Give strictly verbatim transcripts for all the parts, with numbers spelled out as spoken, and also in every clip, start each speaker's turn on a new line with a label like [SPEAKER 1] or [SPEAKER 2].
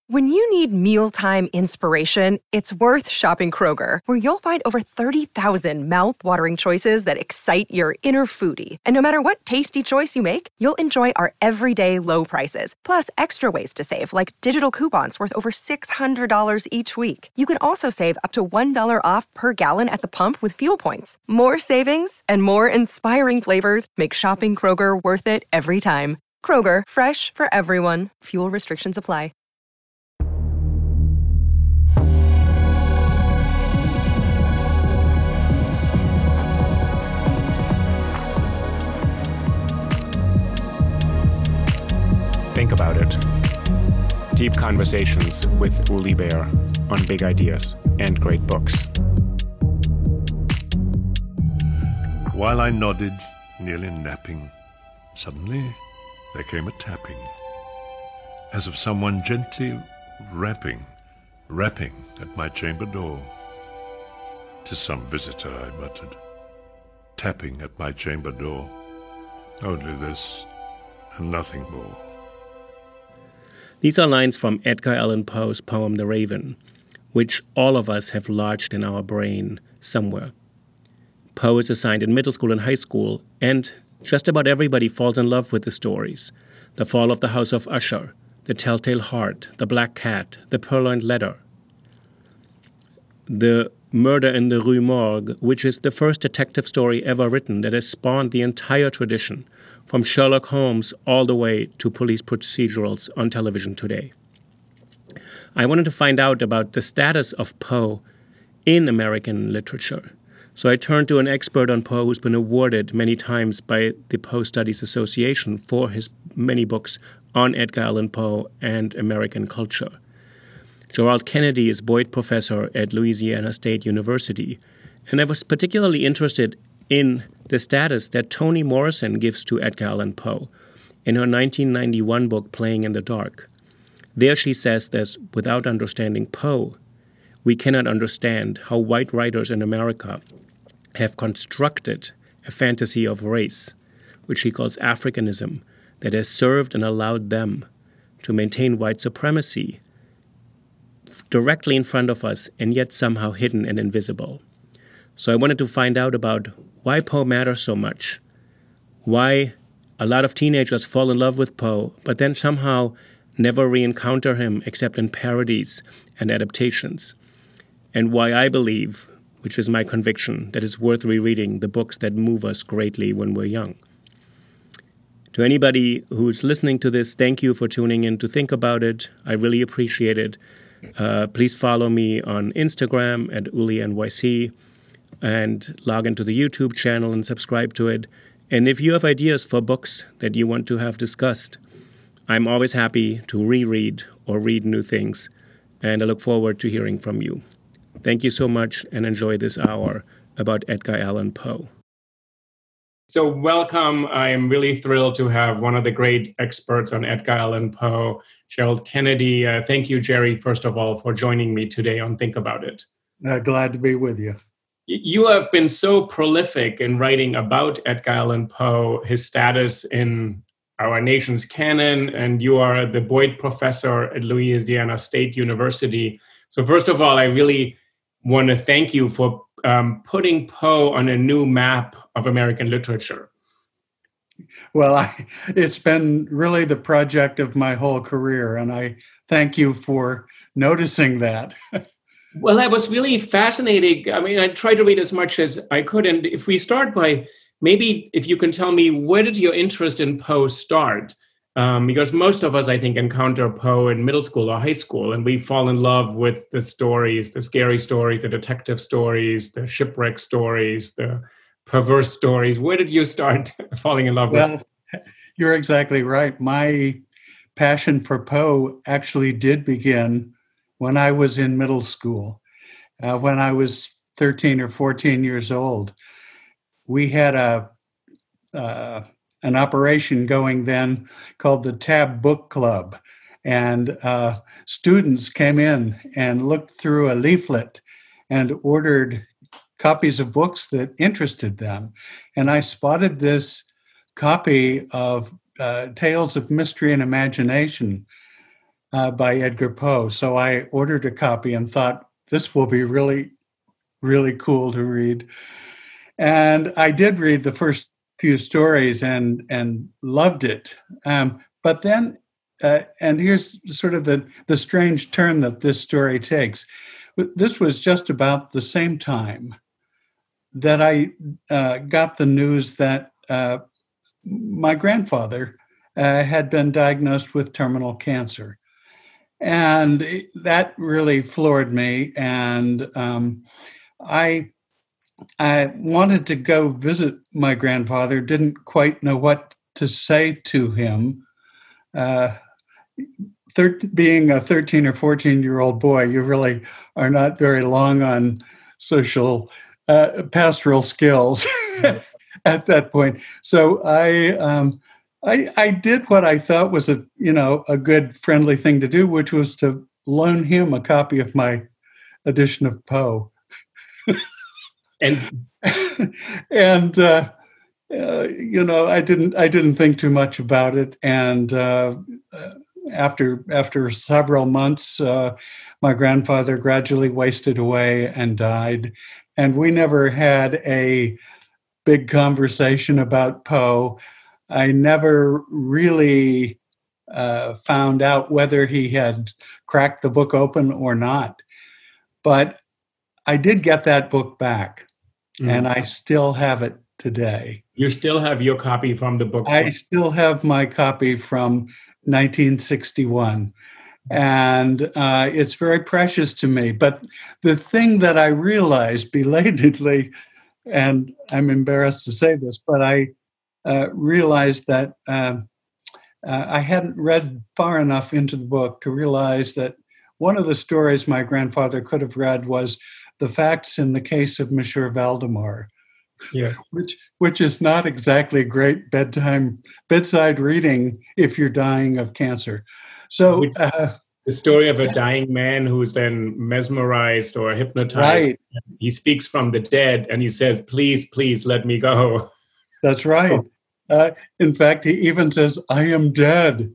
[SPEAKER 1] When you need mealtime inspiration, it's worth shopping Kroger, where you'll find over thirty thousand mouth-watering choices that excite your inner foodie. And no matter what tasty choice you make, you'll enjoy our everyday low prices, plus extra ways to save, like digital coupons worth over six hundred dollars each week. You can also save up to one dollar off per gallon at the pump with fuel points. More savings and more inspiring flavors make shopping Kroger worth it every time. Kroger, fresh for everyone. Fuel restrictions apply.
[SPEAKER 2] Think about it. Deep conversations with Uli Baer on big ideas and great books.
[SPEAKER 3] While I nodded, nearly napping, suddenly there came a tapping, as of someone gently rapping, rapping at my chamber door. "'Tis some visitor," I muttered, tapping at my chamber door. Only this, and nothing more.
[SPEAKER 2] These are lines from Edgar Allan Poe's poem The Raven, which all of us have lodged in our brain somewhere. Poe is assigned in middle school and high school, and just about everybody falls in love with the stories. The Fall of the House of Usher, The Telltale Heart, The Black Cat, The Purloined Letter. The Murder in the Rue Morgue, which is the first detective story ever written that has spawned the entire tradition, from Sherlock Holmes all the way to police procedurals on television today. I wanted to find out about the status of Poe in American literature. So I turned to an expert on Poe who's been awarded many times by the Poe Studies Association for his many books on Edgar Allan Poe and American culture. Gerald Kennedy is Boyd Professor at Louisiana State University, and I was particularly interested in the status that Toni Morrison gives to Edgar Allan Poe in her nineteen ninety-one book, Playing in the Dark. There she says that without understanding Poe, we cannot understand how white writers in America have constructed a fantasy of race, which she calls Africanism, that has served and allowed them to maintain white supremacy directly in front of us and yet somehow hidden and invisible. So I wanted to find out about why Poe matters so much, why a lot of teenagers fall in love with Poe, but then somehow never re-encounter him except in parodies and adaptations, and why I believe, which is my conviction, that it's worth rereading the books that move us greatly when we're young. To anybody who's listening to this, thank you for tuning in to think about it. I really appreciate it. Uh, please follow me on Instagram at Uli N Y C and log into the YouTube channel and subscribe to it. And if you have ideas for books that you want to have discussed, I'm always happy to reread or read new things, and I look forward to hearing from you. Thank you so much, and enjoy this hour about Edgar Allan Poe. So welcome. I'm really thrilled to have one of the great experts on Edgar Allan Poe, Gerald Kennedy. Uh, thank you, Jerry, first of all, for joining me today on Think About It.
[SPEAKER 4] Uh, glad to be with you.
[SPEAKER 2] You have been so prolific in writing about Edgar Allan Poe, his status in our nation's canon, and you are the Boyd Professor at Louisiana State University. So first of all, I really want to thank you for um, putting Poe on a new map of American literature.
[SPEAKER 4] Well, I, it's been really the project of my whole career, and I thank you for noticing that.
[SPEAKER 2] Well, that was really fascinating. I mean, I tried to read as much as I could. And if we start by, maybe if you can tell me, where did your interest in Poe start? Um, because most of us, I think, encounter Poe in middle school or high school, and we fall in love with the stories, the scary stories, the detective stories, the shipwreck stories, the perverse stories. Where did you start falling in love
[SPEAKER 4] well,
[SPEAKER 2] with?
[SPEAKER 4] Well, you're exactly right. My passion for Poe actually did begin when I was in middle school. Uh, when I was thirteen or fourteen years old, we had a uh, an operation going then called the Tab Book Club. And uh, students came in and looked through a leaflet and ordered copies of books that interested them. And I spotted this copy of uh, Tales of Mystery and Imagination uh, by Edgar Poe. So I ordered a copy and thought, this will be really, really cool to read. And I did read the first few stories and and loved it. Um, but then, uh, and here's sort of the, the strange turn that this story takes. This was just about the same time that I uh, got the news that uh, my grandfather uh, had been diagnosed with terminal cancer. And that really floored me. And um, I I wanted to go visit my grandfather, didn't quite know what to say to him. Uh, thir- being a thirteen or fourteen year old boy, you really are not very long on social uh, pastoral skills at that point. So I, um, I, I did what I thought was a, you know, a good friendly thing to do, which was to loan him a copy of my edition of Poe.
[SPEAKER 2] And
[SPEAKER 4] and uh, uh, you know, I didn't I didn't think too much about it. And uh, after after several months, uh, my grandfather gradually wasted away and died, and we never had a big conversation about Poe. I never really uh, found out whether he had cracked the book open or not, but I did get that book back. Mm. And I still have it today.
[SPEAKER 2] You still have your copy from the book?
[SPEAKER 4] I still have my copy from nineteen sixty-one. And uh, it's very precious to me. But the thing that I realized belatedly, and I'm embarrassed to say this, but I uh, realized that uh, uh, I hadn't read far enough into the book to realize that one of the stories my grandfather could have read was The Facts in the Case of Monsieur Valdemar,
[SPEAKER 2] yeah.
[SPEAKER 4] which which is not exactly great bedtime bedside reading if you're dying of cancer. So uh,
[SPEAKER 2] the story of a dying man who's then mesmerized or hypnotized.
[SPEAKER 4] Right.
[SPEAKER 2] He speaks from the dead and he says, "Please, please let me go."
[SPEAKER 4] That's right. Uh, in fact, he even says, "I am dead,"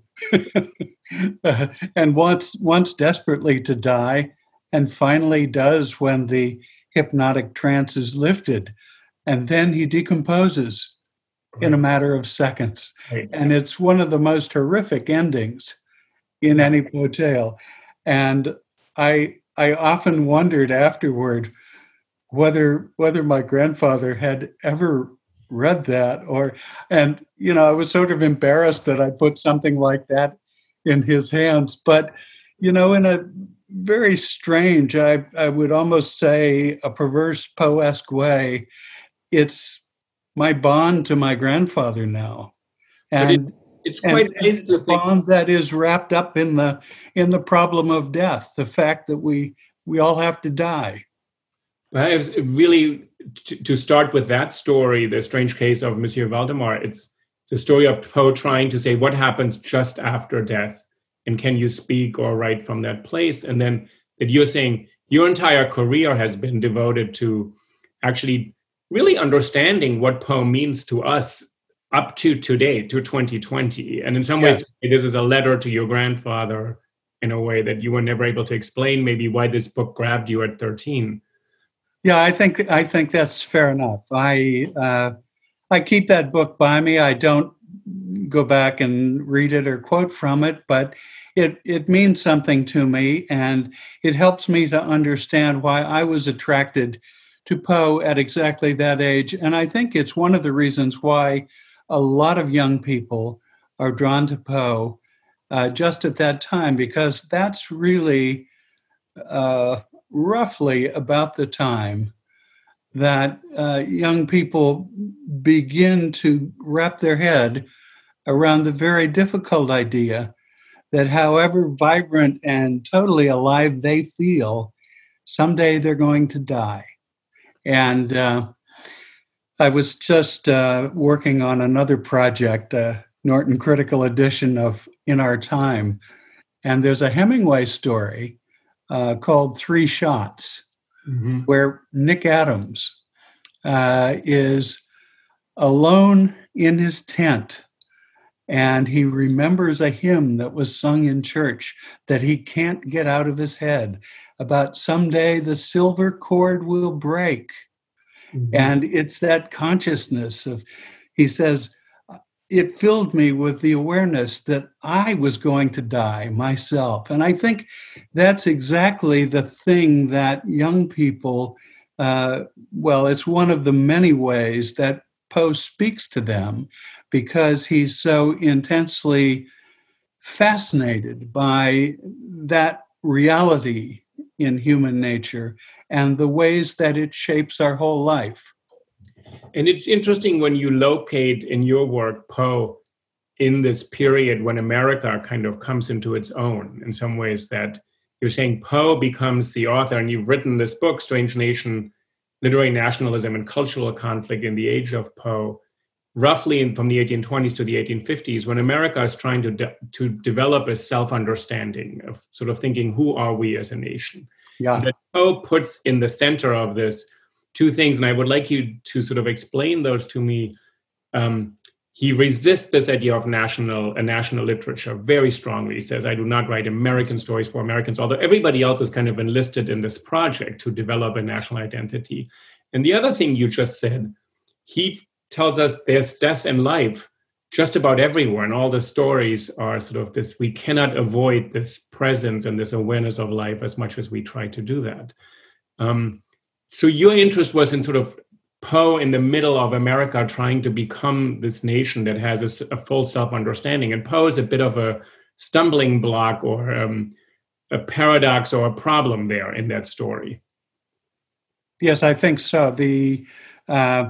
[SPEAKER 4] uh, and wants wants desperately to die. And finally does when the hypnotic trance is lifted. And then he decomposes right. in a matter of seconds.
[SPEAKER 2] Right.
[SPEAKER 4] And it's one of the most horrific endings in any Poe tale. And I I often wondered afterward whether whether my grandfather had ever read that or, and, you know, I was sort of embarrassed that I put something like that in his hands. But, you know, in a very strange, I, I would almost say a perverse Poe-esque way, it's my bond to my grandfather now. And
[SPEAKER 2] it, it's quite
[SPEAKER 4] and,
[SPEAKER 2] nice
[SPEAKER 4] and
[SPEAKER 2] to
[SPEAKER 4] the bond that is wrapped up in the in the problem of death, the fact that we we all have to die.
[SPEAKER 2] Well, it's really, to, to start with that story, The Strange Case of Monsieur Valdemar, it's the story of Poe trying to say what happens just after death. And can you speak or write from that place? And then that you're saying your entire career has been devoted to actually really understanding what Poe means to us up to today, to twenty twenty. And in some
[SPEAKER 4] Yeah.
[SPEAKER 2] ways, this is a letter to your grandfather in a way that you were never able to explain maybe why this book grabbed you at thirteen.
[SPEAKER 4] Yeah, I think I think that's fair enough. I uh, I keep that book by me. I don't go back and read it or quote from it, but it it means something to me, and it helps me to understand why I was attracted to Poe at exactly that age. And I think it's one of the reasons why a lot of young people are drawn to Poe uh, just at that time, because that's really uh, roughly about the time that uh, young people begin to wrap their head around the very difficult idea that however vibrant and totally alive they feel, someday they're going to die. And uh, I was just uh, working on another project, uh, Norton Critical Edition of In Our Time, and there's a Hemingway story uh, called Three Shots, mm-hmm. where Nick Adams uh, is alone in his tent And he remembers a hymn that was sung in church that he can't get out of his head about someday the silver cord will break. Mm-hmm. And it's that consciousness of, he says, it filled me with the awareness that I was going to die myself. And I think that's exactly the thing that young people, uh, well, it's one of the many ways that Poe speaks to them, because he's so intensely fascinated by that reality in human nature and the ways that it shapes our whole life.
[SPEAKER 2] And it's interesting when you locate in your work Poe in this period when America kind of comes into its own, in some ways, that you're saying Poe becomes the author, and you've written this book, Strange Nation, Literary Nationalism and Cultural Conflict in the Age of Poe, roughly in, from the eighteen twenties to the eighteen fifties, when America is trying to de- to develop a self-understanding of sort of thinking, who are we as a nation?
[SPEAKER 4] Yeah.
[SPEAKER 2] That Poe puts in the center of this two things, and I would like you to sort of explain those to me. Um, he resists this idea of national a national literature very strongly. He says, I do not write American stories for Americans, although everybody else is kind of enlisted in this project to develop a national identity. And the other thing you just said, he tells us there's death and life just about everywhere, and all the stories are sort of this, we cannot avoid this presence and this awareness of life as much as we try to do that. Um, so your interest was in sort of Poe in the middle of America trying to become this nation that has a, a full self-understanding. And Poe is a bit of a stumbling block or um, a paradox or a problem there in that story.
[SPEAKER 4] Yes, I think so. The uh,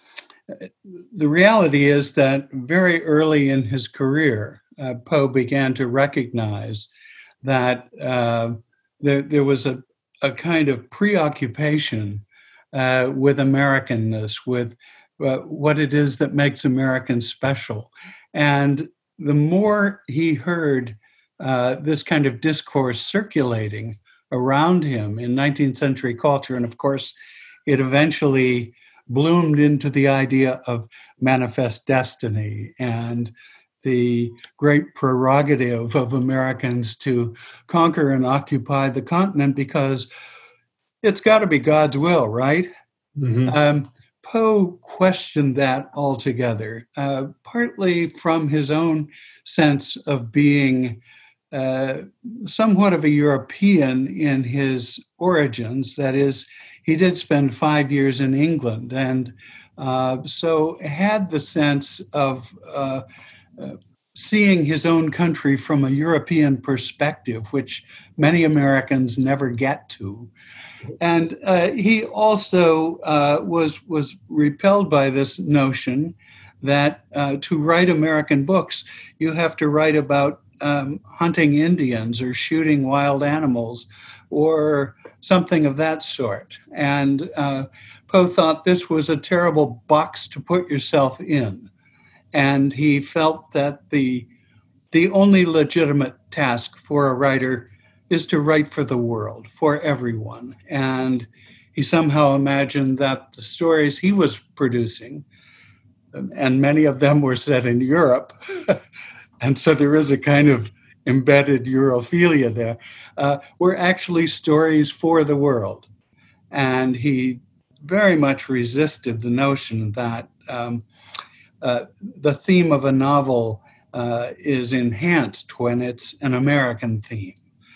[SPEAKER 4] the reality is that very early in his career, uh, Poe began to recognize that uh, there, there was a, a kind of preoccupation uh, with Americanness, with uh, what it is that makes Americans special. And the more he heard uh, this kind of discourse circulating around him in nineteenth century culture, and of course, it eventually bloomed into the idea of manifest destiny and the great prerogative of Americans to conquer and occupy the continent because it's got to be God's will, right? Mm-hmm. Um, Poe questioned that altogether, uh, partly from his own sense of being uh, somewhat of a European in his origins. That is, he did spend five years in England, and uh, so had the sense of uh, uh, seeing his own country from a European perspective, which many Americans never get to. And uh, he also uh, was was repelled by this notion that uh, to write American books, you have to write about um, hunting Indians or shooting wild animals or something of that sort. And uh, Poe thought this was a terrible box to put yourself in. And he felt that the the only legitimate task for a writer is to write for the world, for everyone. And he somehow imagined that the stories he was producing, and many of them were set in Europe, and so there is a kind of embedded Europhilia there, uh, were actually stories for the world. And he very much resisted the notion that um, uh, the theme of a novel uh, is enhanced when it's an American theme,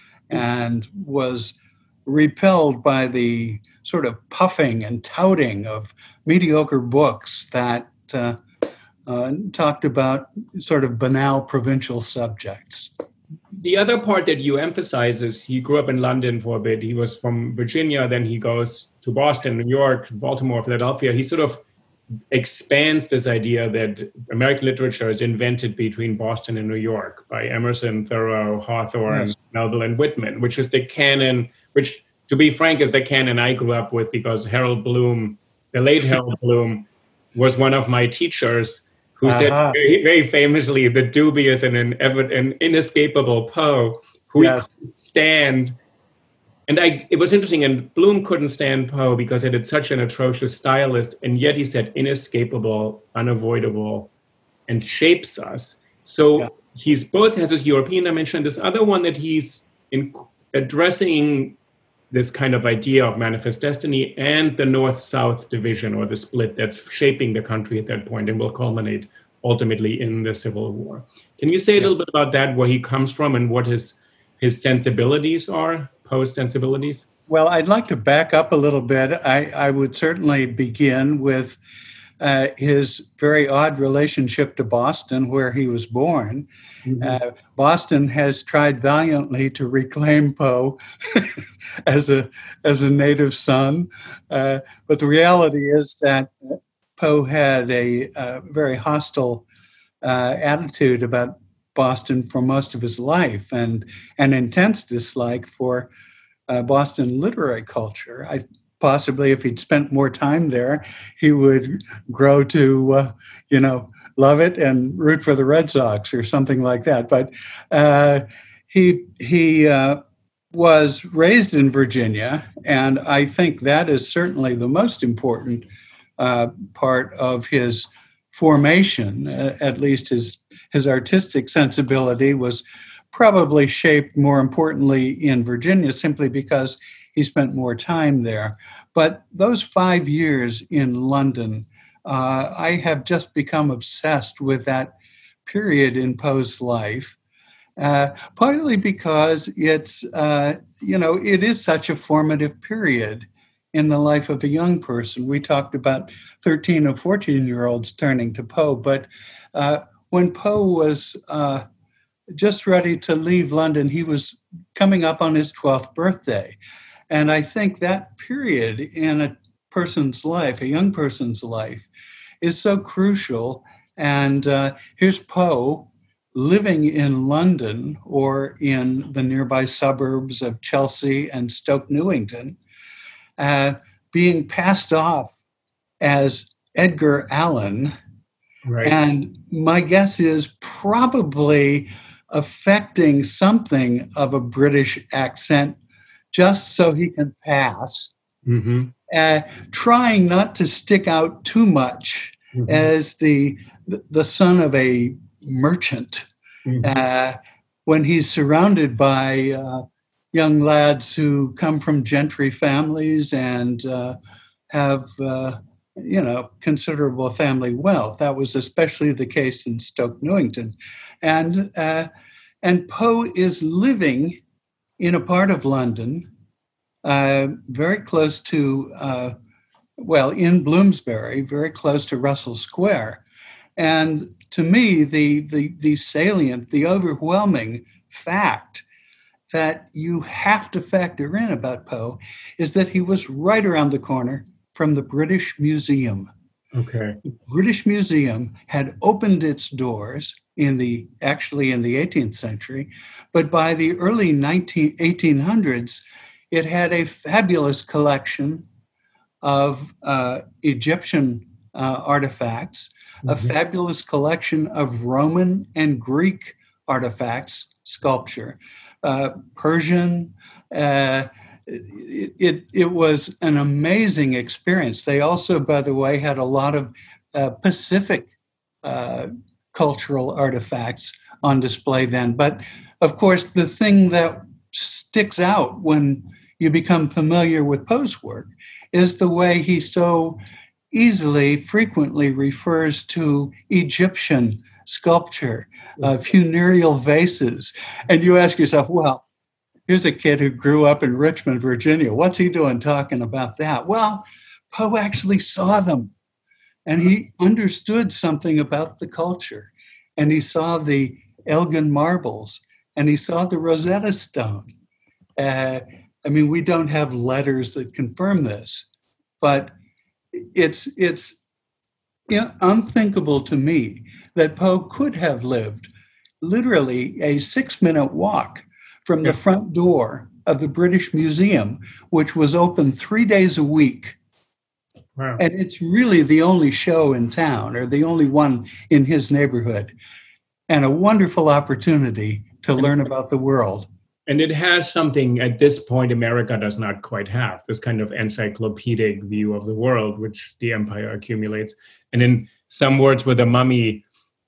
[SPEAKER 4] and was repelled by the sort of puffing and touting of mediocre books that uh, uh, talked about sort of banal provincial subjects.
[SPEAKER 2] The other part that you emphasize is he grew up in London for a bit. He was from Virginia, then he goes to Boston, New York, Baltimore, Philadelphia. He sort of expands this idea that American literature is invented between Boston and New York by Emerson, Thoreau, Hawthorne, yes. Melville, and Whitman, which is the canon, which, to be frank, is the canon I grew up with because Harold Bloom, the late Harold Bloom, was one of my teachers who uh-huh. said very, very famously, the dubious and an, an inescapable Poe, who yes. he couldn't stand. And I, it was interesting, and Bloom couldn't stand Poe because it had such an atrocious stylist, and yet he said inescapable, unavoidable, and shapes us. So
[SPEAKER 4] Yeah.
[SPEAKER 2] he's both has this European dimension, this other one that he's in addressing this kind of idea of manifest destiny and the North-South division or the split that's shaping the country at that point and will culminate ultimately in the Civil War. Can you say a
[SPEAKER 4] Yeah.
[SPEAKER 2] little bit about that, where he comes from and what his his sensibilities are, Poe's sensibilities?
[SPEAKER 4] Well, I'd like to back up a little bit. I, I would certainly begin with uh, his very odd relationship to Boston, where he was born.
[SPEAKER 2] Mm-hmm.
[SPEAKER 4] Uh, Boston has tried valiantly to reclaim Poe as a as a native son, uh, but the reality is that Poe had a, a very hostile uh, attitude about Boston for most of his life, and an intense dislike for uh, Boston literary culture. I possibly, if he'd spent more time there, he would grow to, uh, you know, love it and root for the Red Sox or something like that. But uh, he he uh, was raised in Virginia, and I think that is certainly the most important uh, part of his formation. Uh, at least his his artistic sensibility was probably shaped more importantly in Virginia, simply because he spent more time there. But those five years in London, uh, I have just become obsessed with that period in Poe's life, uh, partly because it's, uh, you know, it is such a formative period in the life of a young person. We talked about thirteen or fourteen-year-olds turning to Poe, but uh, when Poe was uh, just ready to leave London, he was coming up on his twelfth birthday. And I think that period in a person's life, a young person's life, is so crucial. And uh, here's Poe living in London or in the nearby suburbs of Chelsea and Stoke Newington, uh, being passed off as Edgar Allan.
[SPEAKER 2] Right.
[SPEAKER 4] And my guess is probably affecting something of a British accent just so he can pass,
[SPEAKER 2] Mm-hmm.
[SPEAKER 4] uh, trying not to stick out too much
[SPEAKER 2] Mm-hmm.
[SPEAKER 4] as the the son of a merchant,
[SPEAKER 2] Mm-hmm.
[SPEAKER 4] uh, when he's surrounded by uh, young lads who come from gentry families and uh, have uh, you know considerable family wealth. That was especially the case in Stoke Newington, and uh, and Poe is living in a part of London uh, very close to. Uh, Well, in Bloomsbury, very close to Russell Square. And to me, the, the, the salient, the overwhelming fact that you have to factor in about Poe is that he was right around the corner from the British Museum.
[SPEAKER 2] Okay.
[SPEAKER 4] The British Museum had opened its doors in the, actually in the eighteenth century, but by the early nineteen, eighteen hundreds, it had a fabulous collection of uh, Egyptian uh, artifacts, mm-hmm. a fabulous collection of Roman and Greek artifacts, sculpture, uh, Persian. Uh, it, it, it was an amazing experience. They also, by the way, had a lot of uh, Pacific uh, cultural artifacts on display then. But of course, the thing that sticks out when you become familiar with Poe's work is the way he so easily, frequently refers to Egyptian sculpture, uh, funereal vases. And you ask yourself, well, here's a kid who grew up in Richmond, Virginia. What's he doing talking about that? Well, Poe actually saw them, and he understood something about the culture. And he saw the Elgin marbles, and he saw the Rosetta Stone. Uh, I mean, we don't have letters that confirm this, but it's it's unthinkable to me that Poe could have lived literally a six-minute walk from the front door of the British Museum, which was open three days a week.
[SPEAKER 2] Wow.
[SPEAKER 4] And it's really the only show in town, or the only one in his neighborhood, and a wonderful opportunity to learn about the world.
[SPEAKER 2] And it has something at this point America does not quite have, this kind of encyclopedic view of the world, which the empire accumulates. And in some words with the mummy,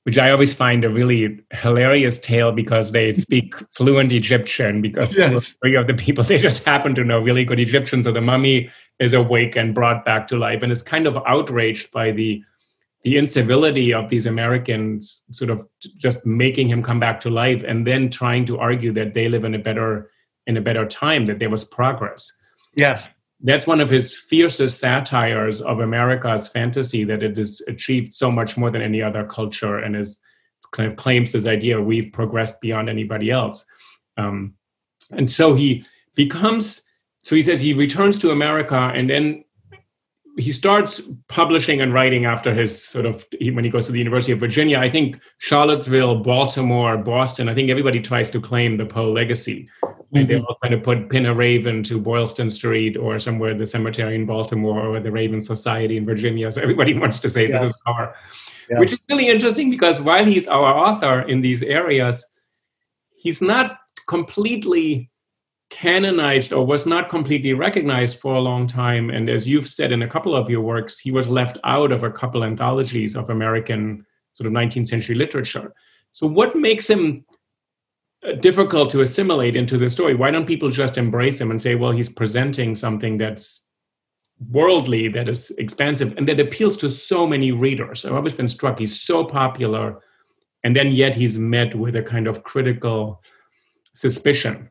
[SPEAKER 2] which I always find a really hilarious tale because they speak fluent Egyptian, because
[SPEAKER 4] Yes.
[SPEAKER 2] two or three of the people, they just happen to know really good Egyptian. So the mummy is awake and brought back to life and is kind of outraged by the the incivility of these Americans sort of just making him come back to life, and then trying to argue that they live in a better in a better time, that there was progress.
[SPEAKER 4] Yes.
[SPEAKER 2] That's one of his fiercest satires of America's fantasy, that it has achieved so much more than any other culture, and is kind of claims this idea we've progressed beyond anybody else. Um, and so he becomes, so he says he returns to America, and then he starts publishing and writing after his sort of, when he goes to the University of Virginia. I think Charlottesville, Baltimore, Boston, I think everybody tries to claim the Poe legacy. Mm-hmm. And they all kind of put pin a raven to Boylston Street or somewhere, the cemetery in Baltimore, or the Raven Society in Virginia. So everybody wants to say, yes, this is our, yes. Which is really interesting, because while he's our author in these areas, he's not completely canonized, or was not completely recognized for a long time. And as you've said in a couple of your works, he was left out of a couple anthologies of American sort of nineteenth century literature. So what makes him difficult to assimilate into the story? Why don't people just embrace him and say, well, he's presenting something that's worldly, that is expansive, and that appeals to so many readers? I've always been struck, he's so popular, and then yet he's met with a kind of critical suspicion.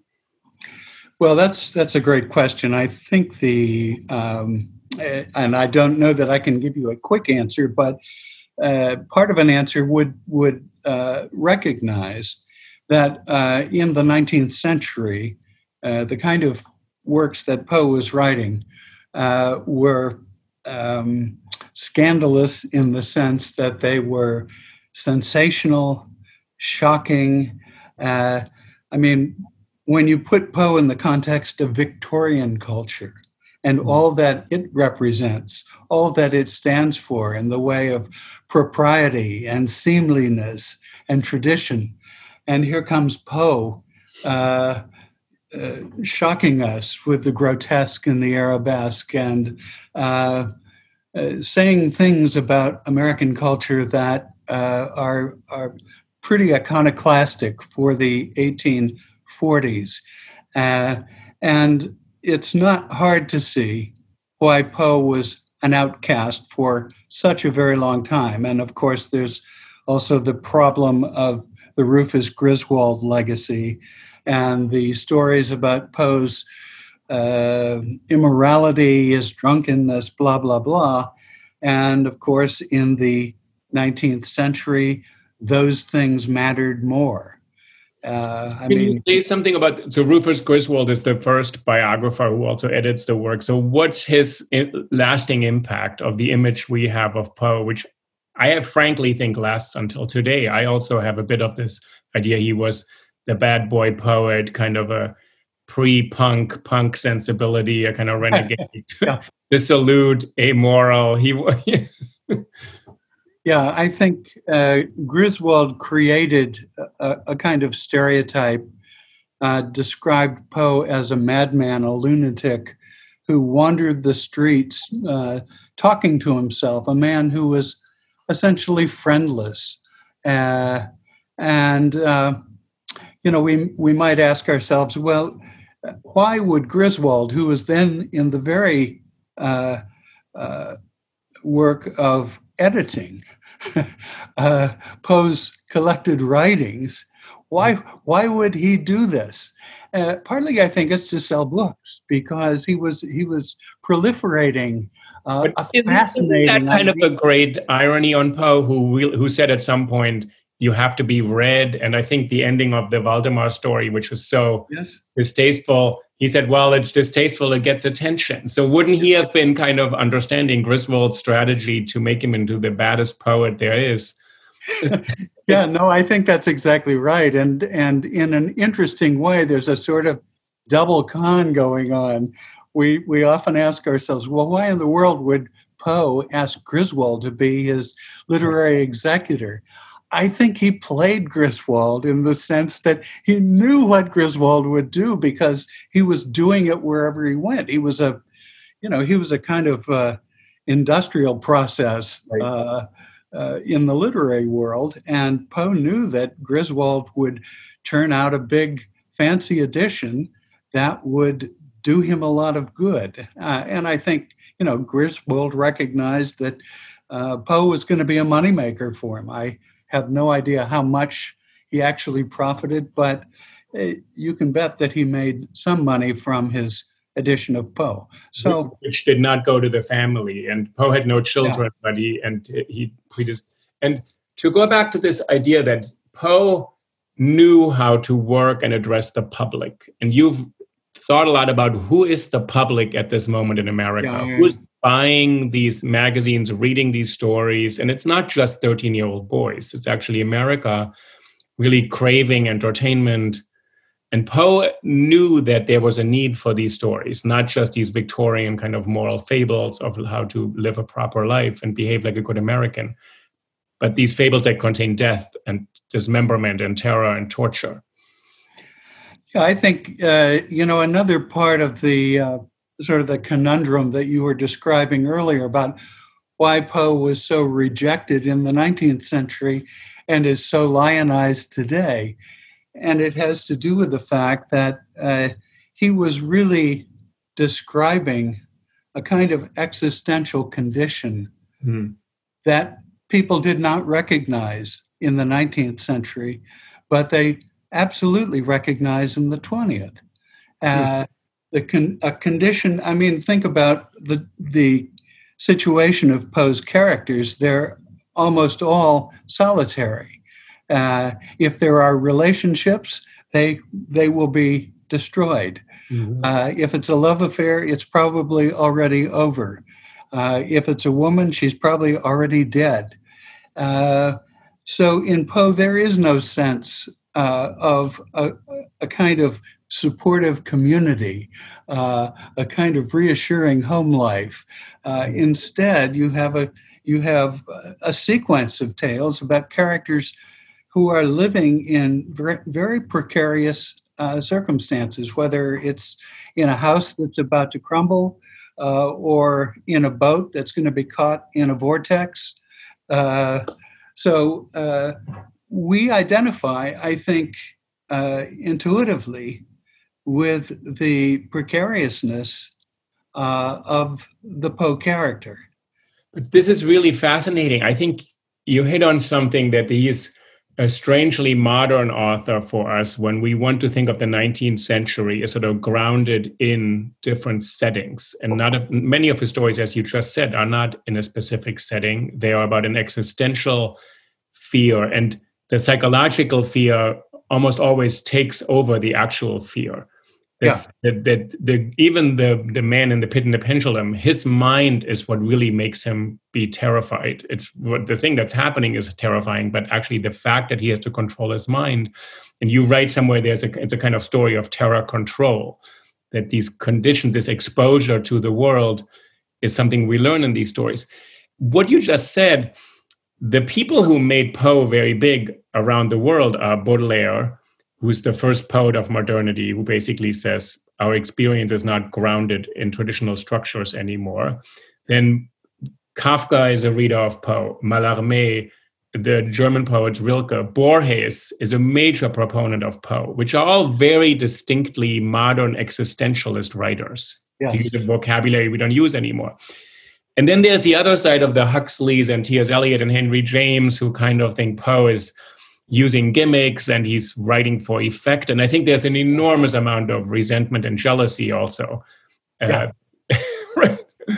[SPEAKER 4] Well, that's that's a great question. I think the, um, and I don't know that I can give you a quick answer, but uh, part of an answer would would uh, recognize that uh, in the nineteenth century, uh, the kind of works that Poe was writing uh, were um, scandalous in the sense that they were sensational, shocking. Uh, I mean, when you put Poe in the context of Victorian culture and all that it represents, all that it stands for in the way of propriety and seemliness and tradition, and here comes Poe uh, uh, shocking us with the grotesque and the arabesque, and uh, uh, saying things about American culture that uh, are, are pretty iconoclastic for the eighteen forties. Uh, and it's not hard to see why Poe was an outcast for such a very long time. And of course, there's also the problem of the Rufus Griswold legacy and the stories about Poe's uh, immorality, his drunkenness, blah, blah, blah. And of course, in the nineteenth century, those things mattered more. Uh, I
[SPEAKER 2] Can
[SPEAKER 4] mean,
[SPEAKER 2] you say something about, so Rufus Griswold is the first biographer who also edits the work. So what's his lasting impact of the image we have of Poe, which I have frankly think lasts until today? I also have a bit of this idea he was the bad boy poet, kind of a pre-punk, punk sensibility, a kind of renegade, yeah. dissolute, amoral. He
[SPEAKER 4] Yeah, I think uh, Griswold created a, a kind of stereotype, uh, described Poe as a madman, a lunatic who wandered the streets uh, talking to himself, a man who was essentially friendless. Uh, and, uh, you know, we, we might ask ourselves, well, why would Griswold, who was then in the very uh, uh, work of editing uh, Poe's collected writings, why why would he do this? Uh, partly, I think it's to sell books, because he was he was proliferating uh, a
[SPEAKER 2] isn't,
[SPEAKER 4] fascinating.
[SPEAKER 2] Isn't that kind
[SPEAKER 4] idea.
[SPEAKER 2] of a great irony on Poe, who who said at some point, you have to be read. And I think the ending of the Valdemar story, which was so
[SPEAKER 4] yes.
[SPEAKER 2] distasteful, he said, well, it's distasteful, it gets attention. So wouldn't he have been kind of understanding Griswold's strategy to make him into the baddest poet there is?
[SPEAKER 4] Yeah, no, I think that's exactly right. And and in an interesting way, there's a sort of double con going on. We we often ask ourselves, well, why in the world would Poe ask Griswold to be his literary executor? I think he played Griswold in the sense that he knew what Griswold would do because he was doing it wherever he went. He was a, you know, he was a kind of uh, industrial process right. uh, uh, in the literary world. And Poe knew that Griswold would turn out a big, fancy edition that would do him a lot of good. Uh, and I think, you know, Griswold recognized that uh, Poe was going to be a moneymaker for him. I have no idea how much he actually profited, but uh, you can bet that he made some money from his edition of Poe. So,
[SPEAKER 2] which did not go to the family, and Poe had no children, yeah. but he and he predis- and to go back to this idea that Poe knew how to work and address the public, and you've thought a lot about who is the public at this moment in America, yeah, yeah. who's buying these magazines, reading these stories, and it's not just thirteen-year-old boys. It's actually America really craving entertainment. And Poe knew that there was a need for these stories, not just these Victorian kind of moral fables of how to live a proper life and behave like a good American, but these fables that contain death and dismemberment and terror and torture.
[SPEAKER 4] Yeah, I think, uh, you know, another part of the uh, sort of the conundrum that you were describing earlier about why Poe was so rejected in the nineteenth century and is so lionized today. And it has to do with the fact that uh, he was really describing a kind of existential condition mm. that people did not recognize in the nineteenth century, but they absolutely recognize in the twentieth. Uh, mm. the con- a condition, I mean, think about the, the situation of Poe's characters. They're almost all solitary. Uh, if there are relationships, they they will be destroyed. Mm-hmm. Uh, if it's a love affair, it's probably already over. Uh, if it's a woman, she's probably already dead. Uh, so in Poe, there is no sense uh, of a, a kind of supportive community, uh, a kind of reassuring home life. Uh, instead, you have a you have a sequence of tales about characters who are living in very, very precarious uh, circumstances, whether it's in a house that's about to crumble uh, or in a boat that's going to be caught in a vortex. Uh, so uh, we identify, I think, uh, intuitively with the precariousness uh, of the Poe character.
[SPEAKER 2] But this is really fascinating. I think you hit on something that he is a strangely modern author for us when we want to think of the nineteenth century as sort of grounded in different settings. And not a, many of his stories, as you just said, are not in a specific setting. They are about an existential fear, and the psychological fear almost always takes over the actual fear. This, yeah. That, that the, even the, the man in the pit and the pendulum, his mind is what really makes him be terrified. It's what the thing that's happening is terrifying, but actually the fact that he has to control his mind. And you write somewhere there's a it's a kind of story of terror control, that these conditions, this exposure to the world is something we learn in these stories. What you just said, the people who made Poe very big around the world are Baudelaire, who's the first poet of modernity, who basically says our experience is not grounded in traditional structures anymore. Then Kafka is a reader of Poe. Mallarmé, the German poet Rilke, Borges is a major proponent of Poe, which are all very distinctly modern existentialist writers. Yes. To use a vocabulary we don't use anymore. And then there's the other side of the Huxleys and T S. Eliot and Henry James, who kind of think Poe is using gimmicks and he's writing for effect. And I think there's an enormous amount of resentment and jealousy also.
[SPEAKER 4] Yeah, uh, right.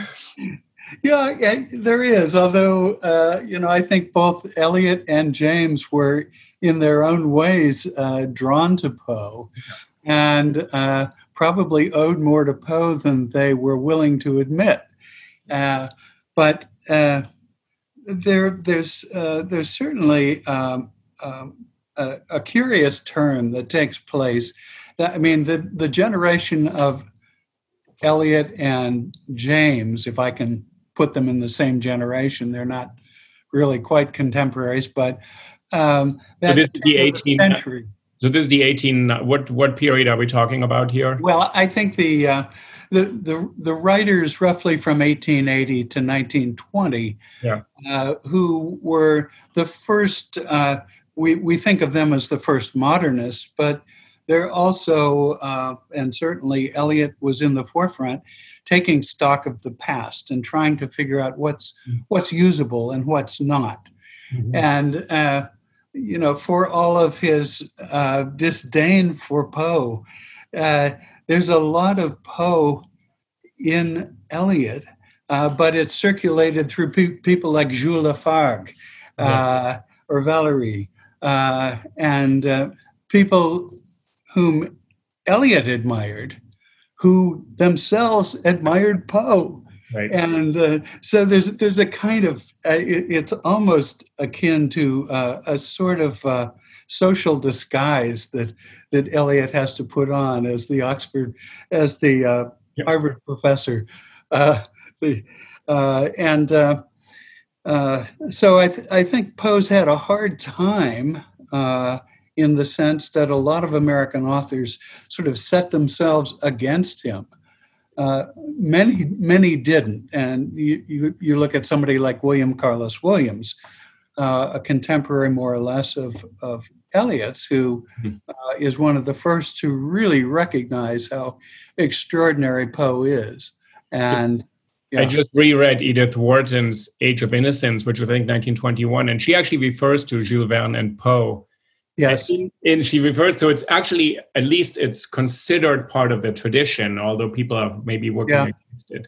[SPEAKER 4] yeah, yeah, there is. Although, uh, you know, I think both Eliot and James were in their own ways uh, drawn to Poe and uh, probably owed more to Poe than they were willing to admit. Uh, but uh, there, there's, uh, there's certainly um, Um, a, a curious turn that takes place. I mean, the, the generation of Eliot and James, if I can put them in the same generation, they're not really quite contemporaries, but um, that's
[SPEAKER 2] so this is the eighteenth century. So this is the eighteen. What what period are we talking about here?
[SPEAKER 4] Well, I think the uh, the, the, the writers roughly from eighteen eighty to nineteen twenty,
[SPEAKER 2] Yeah.
[SPEAKER 4] uh, who were the first, uh, we, we think of them as the first modernists, but they're also, uh, and certainly Eliot was in the forefront, taking stock of the past and trying to figure out what's what's usable and what's not. Mm-hmm. And, uh, you know, for all of his uh, disdain for Poe, uh, there's a lot of Poe in Eliot, uh, but it's circulated through pe- people like Jules Lafargue uh, yeah. or Valery, uh, and uh, people whom Eliot admired, who themselves admired Poe.
[SPEAKER 2] Right.
[SPEAKER 4] And uh, so there's there's a kind of, uh, it, it's almost akin to uh, a sort of uh, social disguise that that Eliot has to put on as the Oxford, as the uh, yep. Harvard professor. Uh, the, uh, and uh, uh, so I, th- I think Poe's had a hard time uh, in the sense that a lot of American authors sort of set themselves against him. Uh, many, many didn't. And you, you, you look at somebody like William Carlos Williams, uh, a contemporary more or less of, of Eliot's, who uh, is one of the first to really recognize how extraordinary Poe is. And yeah.
[SPEAKER 2] I just reread Edith Wharton's Age of Innocence, which was, I think, nineteen twenty-one, and she actually refers to Jules Verne and Poe.
[SPEAKER 4] Yes.
[SPEAKER 2] And, and she refers, so it's actually, at least it's considered part of the tradition, although people are maybe working yeah. against it.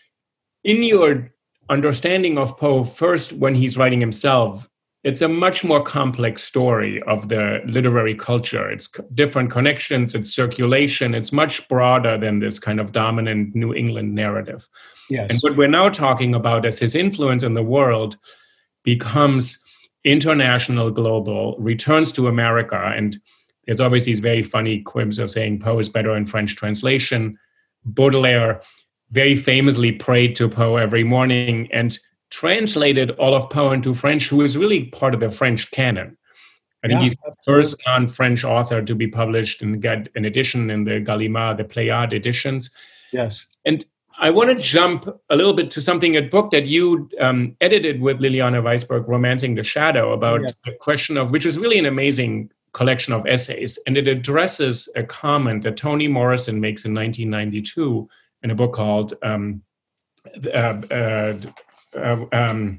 [SPEAKER 2] In your understanding of Poe, first, when he's writing himself, it's a much more complex story of the literary culture. It's different connections, it's circulation, it's much broader than this kind of dominant New England narrative.
[SPEAKER 4] Yes.
[SPEAKER 2] And what we're now talking about as his influence in the world becomes international, global, returns to America. And there's always these very funny quibs of saying Poe is better in French translation. Baudelaire very famously prayed to Poe every morning and translated all of Poe into French, who is really part of the French canon. I think yeah, he's the first non-French author to be published and get an edition in the Gallimard, the Pléiade editions.
[SPEAKER 4] Yes.
[SPEAKER 2] And I want to jump a little bit to something, a book that you um, edited with Liliana Weisberg, Romancing the Shadow, about yeah. the question of, which is really an amazing collection of essays. And it addresses a comment that Toni Morrison makes in nineteen ninety-two in a book called um, uh, uh, uh, um,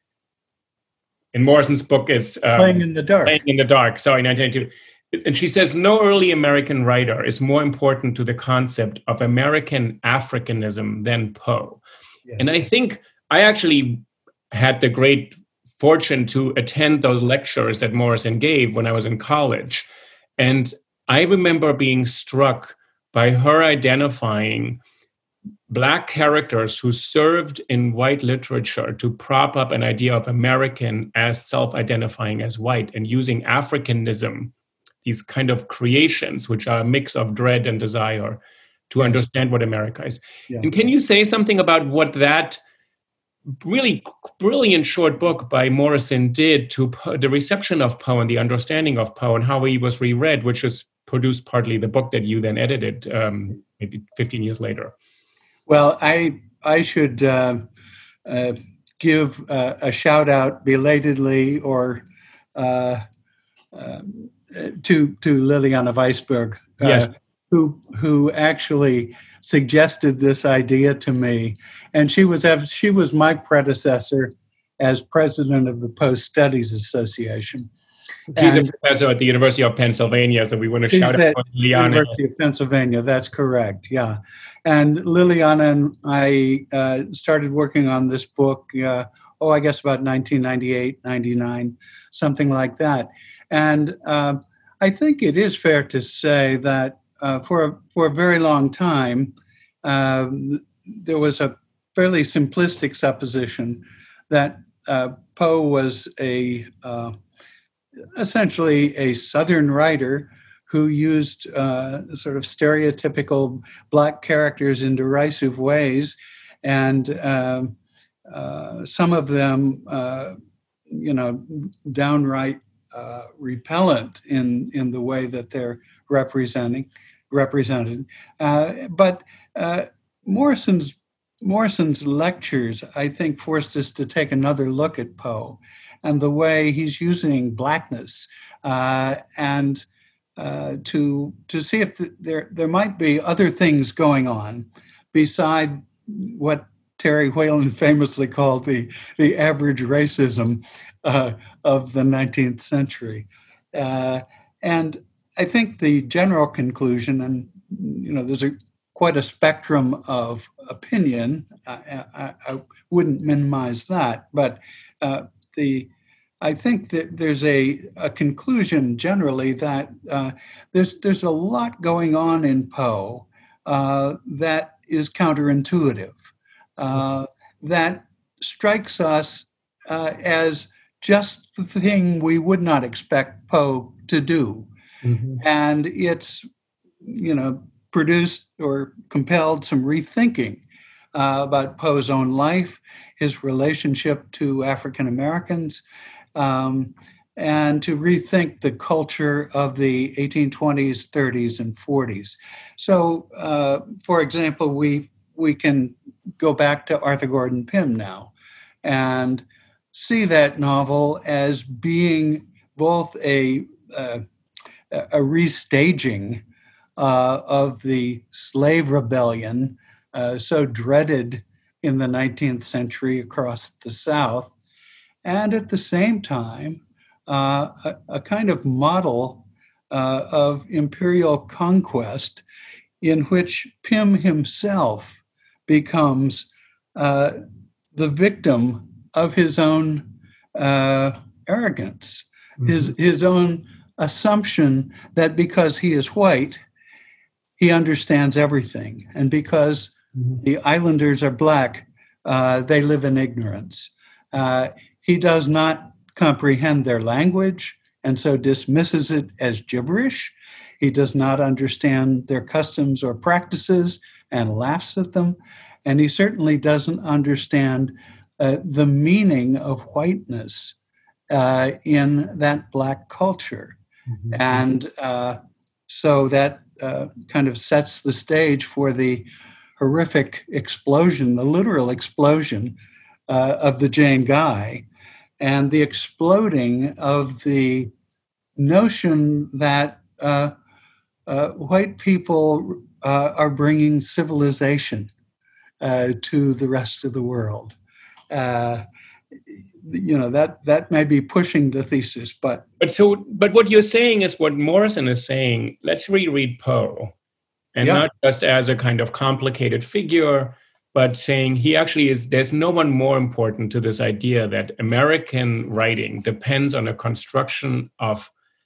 [SPEAKER 2] in Morrison's book, it's um,
[SPEAKER 4] Playing in the Dark.
[SPEAKER 2] Playing in the Dark, sorry, nineteen ninety-two. And she says, no early American writer is more important to the concept of American Africanism than Poe. Yes. And I think I actually had the great fortune to attend those lectures that Morrison gave when I was in college. And I remember being struck by her identifying Black characters who served in white literature to prop up an idea of American as self-identifying as white, and using Africanism, these kind of creations, which are a mix of dread and desire, to yes. understand what America is. Yeah. And can you say something about what that really brilliant short book by Morrison did to Poe, the reception of Poe and the understanding of Poe, and how he was reread, which has produced partly the book that you then edited um, maybe fifteen years later?
[SPEAKER 4] Well, I I should uh, uh, give uh, a shout out belatedly or uh, uh, to to Liliana Weisberg, uh,
[SPEAKER 2] yes.
[SPEAKER 4] who who actually suggested this idea to me, and she was she was my predecessor as president of the Poe Studies Association.
[SPEAKER 2] He's and a professor at the University of Pennsylvania, so we want to shout out to Liliana.
[SPEAKER 4] University of Pennsylvania, that's correct, yeah. And Liliana and I uh, started working on this book, uh, oh, I guess about nineteen ninety-eight, ninety-nine, something like that. And uh, I think it is fair to say that uh, for, for a very long time, uh, there was a fairly simplistic supposition that uh, Poe was a uh, essentially a Southern writer who used uh, sort of stereotypical Black characters in derisive ways, and uh, uh, some of them, uh, you know, downright uh, repellent in, in the way that they're representing represented. Uh, but uh, Morrison's Morrison's lectures, I think, forced us to take another look at Poe and the way he's using blackness uh, and uh, to to see if there there might be other things going on beside what Terry Whalen famously called the the average racism uh, of the nineteenth century. Uh, and I think the general conclusion, and you know, there's a quite a spectrum of opinion. I, I, I wouldn't minimize that, but uh, the I think that there's a, a conclusion generally that uh, there's there's a lot going on in Poe uh, that is counterintuitive, uh, that strikes us uh, as just the thing we would not expect Poe to do. Mm-hmm. And it's, you know, produced or compelled some rethinking uh, about Poe's own life, his relationship to African Americans, um, and to rethink the culture of the eighteen twenties, thirties, and forties. So, uh, for example, we we can go back to Arthur Gordon Pym now and see that novel as being both a uh, a restaging uh, of the slave rebellion uh, so dreaded in the nineteenth century across the South, and at the same time, uh, a, a kind of model uh, of imperial conquest in which Pym himself becomes uh, the victim of his own uh, arrogance, mm-hmm. his his own assumption that because he is white, he understands everything, and because mm-hmm. the islanders are black, uh, they live in ignorance. Uh, he does not comprehend their language, and so dismisses it as gibberish. He does not understand their customs or practices and laughs at them, and he certainly doesn't understand uh, the meaning of whiteness uh, in that black culture. Mm-hmm. And uh, so that uh, kind of sets the stage for the horrific explosion, the literal explosion uh, of the Jane Guy, and the exploding of the notion that uh, uh, white people uh, are bringing civilization uh, to the rest of the world. Uh, you know, that that may be pushing the thesis, but
[SPEAKER 2] but so but what you're saying is what Morrison is saying. Let's reread Poe, and yeah. not just as a kind of complicated figure, but saying he actually is. There's no one more important to this idea that American writing depends on a construction of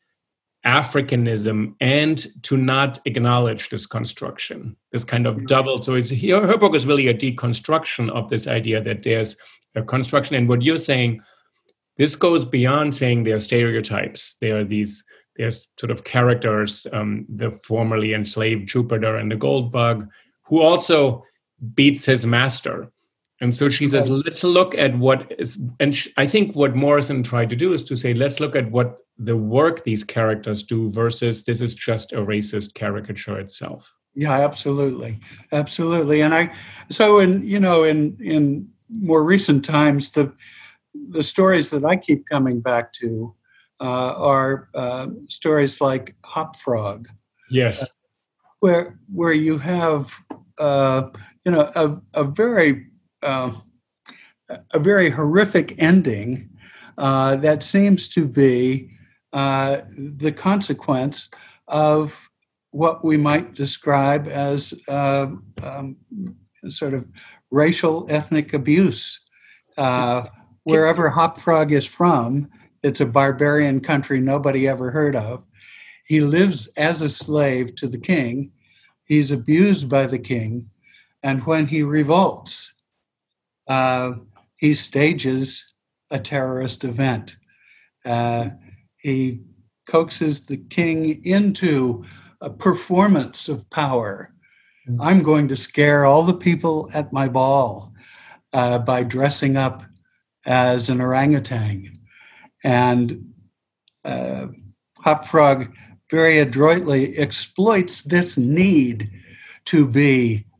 [SPEAKER 2] Africanism, and to not acknowledge this construction, this kind of double. So it's, her, her book is really a deconstruction of this idea that there's a construction. And what you're saying, this goes beyond saying there are stereotypes. There are these, there's sort of characters, um, the formerly enslaved Jupiter and the gold bug, who also beats his master. And so she says, let's look at what is, and sh- I think what Morrison tried to do is to say, let's look at what the work these characters do versus this is just a racist caricature itself.
[SPEAKER 4] Yeah, absolutely. Absolutely. And I, so in, you know, in, in more recent times, the, the stories that I keep coming back to uh, are uh, stories like Hop Frog.
[SPEAKER 2] Yes.
[SPEAKER 4] Uh, where, where you have, uh, you know, a, a very, uh, a very horrific ending uh, that seems to be uh, the consequence of what we might describe as uh, um, sort of racial ethnic abuse. Uh, wherever Hop Frog is from, it's a barbarian country nobody ever heard of. He lives as a slave to the king. He's abused by the king. And when he revolts, uh, he stages a terrorist event. Uh, he coaxes the king into a performance of power. Mm-hmm. I'm going to scare all the people at my ball uh, by dressing up as an orangutan. And uh, Hop Frog very adroitly exploits this need to be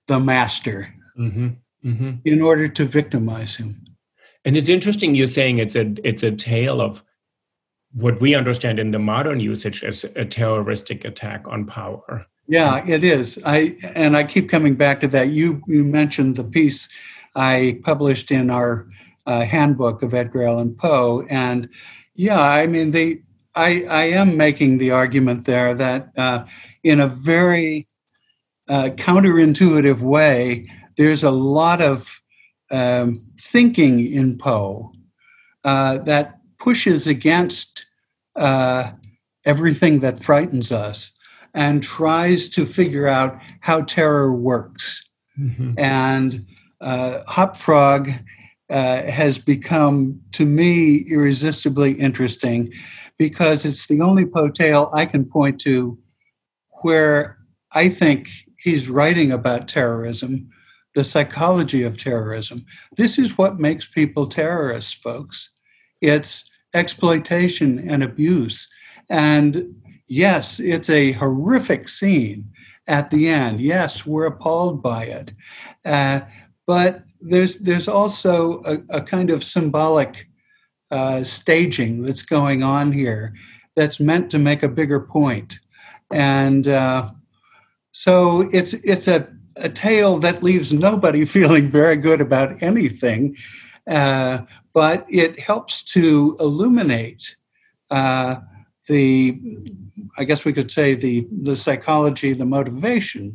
[SPEAKER 4] the master
[SPEAKER 2] Mm-hmm. Mm-hmm.
[SPEAKER 4] in order to victimize him.
[SPEAKER 2] And it's interesting you're saying it's a it's a tale of what we understand in the modern usage as a terroristic attack on power.
[SPEAKER 4] Yeah, it is. I and I keep coming back to that. You you mentioned the piece I published in our uh, handbook of Edgar Allan Poe, and yeah, I mean the I I am making the argument there that uh, in a very uh, counterintuitive way, there's a lot of um, thinking in Poe uh, that pushes against uh, everything that frightens us and tries to figure out how terror works. Mm-hmm. And uh, Hop Frog uh, has become, to me, irresistibly interesting because it's the only Poe tale I can point to where I think he's writing about terrorism, the psychology of terrorism. This is what makes people terrorists, folks. It's exploitation and abuse. And yes, it's a horrific scene at the end. Yes, we're appalled by it. Uh, but there's there's also a, a kind of symbolic uh, staging that's going on here that's meant to make a bigger point. And uh, so it's it's a, a tale that leaves nobody feeling very good about anything, uh, but it helps to illuminate uh, the, I guess we could say, the, the psychology, the motivation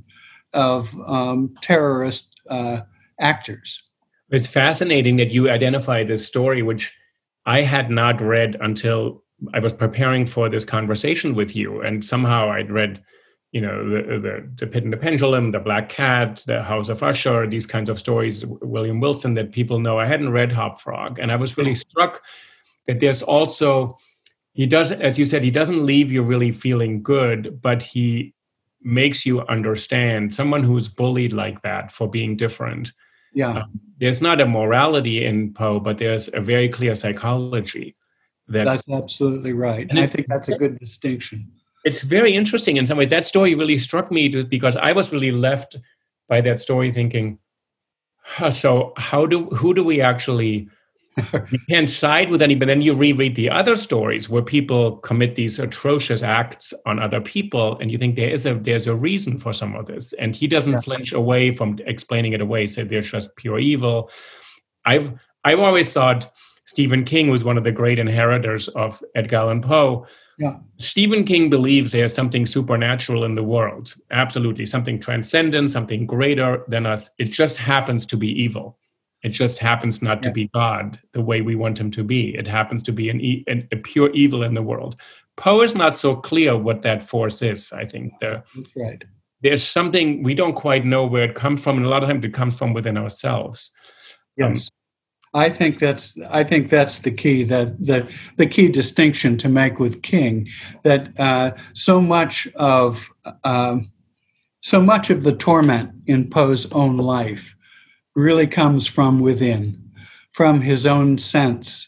[SPEAKER 4] of um, terrorist uh, actors.
[SPEAKER 2] It's fascinating that you identify this story, which I had not read until I was preparing for this conversation with you. And somehow I'd read, you know, the, the, the Pit and the Pendulum, The Black Cat, The House of Usher, these kinds of stories, William Wilson, that people know. I hadn't read Hop Frog. And I was really struck that there's also, he does, as you said, he doesn't leave you really feeling good, but he makes you understand someone who's bullied like that for being different.
[SPEAKER 4] Yeah.
[SPEAKER 2] Um, there's not a morality in Poe, but there's a very clear psychology. That,
[SPEAKER 4] that's absolutely right. And I think that's a good distinction.
[SPEAKER 2] It's very interesting in some ways. That story really struck me to, because I was really left by that story thinking, huh, so how do, who do we actually, you can't side with any, but then you reread the other stories where people commit these atrocious acts on other people, and you think there is a, there's a reason for some of this. And he doesn't yeah. flinch away from explaining it away, say they're just pure evil. I've, I've always thought Stephen King was one of the great inheritors of Edgar Allan Poe.
[SPEAKER 4] Yeah.
[SPEAKER 2] Stephen King believes there's something supernatural in the world. Absolutely. Something transcendent, something greater than us. It just happens to be evil. It just happens not yeah. to be God the way we want him to be. It happens to be an, e- an a pure evil in the world. Poe is not so clear what that force is, I think. The,
[SPEAKER 4] That's right.
[SPEAKER 2] There's something, we don't quite know where it comes from, and a lot of times it comes from within ourselves.
[SPEAKER 4] Yes. Um, I think that's I think that's the key, that the the key distinction to make with King, that uh, so much of um, so much of the torment in Poe's own life really comes from within, from his own sense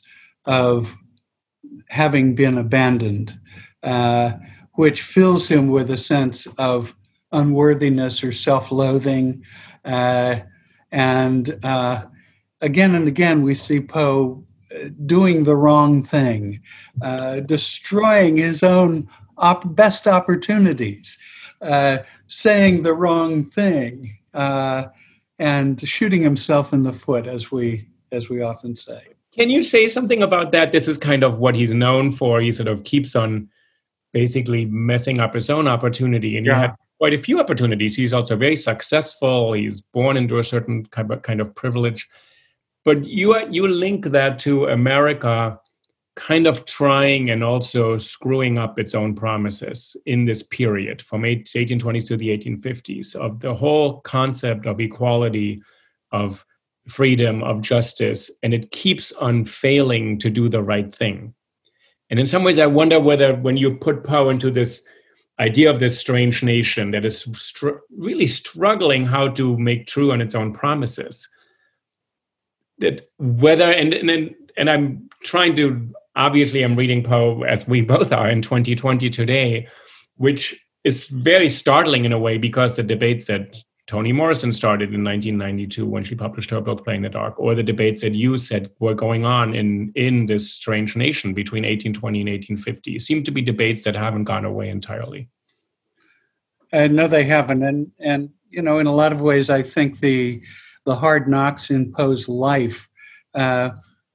[SPEAKER 4] of having been abandoned, uh, which fills him with a sense of unworthiness or self-loathing, uh, and uh, again and again, we see Poe doing the wrong thing, uh, destroying his own op- best opportunities, uh, saying the wrong thing, uh, and shooting himself in the foot, as we as we often say.
[SPEAKER 2] Can you say something about that? This is kind of what he's known for. He sort of keeps on basically messing up his own opportunity, and
[SPEAKER 4] yeah.
[SPEAKER 2] you had quite a few opportunities. He's also very successful. He's born into a certain kind of, kind of privilege. But you you link that to America kind of trying and also screwing up its own promises in this period from eighteen twenties to the eighteen fifties, of the whole concept of equality, of freedom, of justice, and it keeps on failing to do the right thing. And in some ways, I wonder whether when you put Poe into this idea of this strange nation that is str- really struggling how to make true on its own promises, that whether, and, and and I'm trying to, obviously I'm reading Poe, as we both are, in twenty twenty today, which is very startling in a way, because the debates that Toni Morrison started in nineteen ninety-two when she published her book Playing the Dark, or the debates that you said were going on in, in this strange nation between eighteen twenty and eighteen fifty seem to be debates that haven't gone away entirely.
[SPEAKER 4] Uh, no, they haven't. And, and, you know, in a lot of ways, I think the, the hard knocks in Poe's life uh,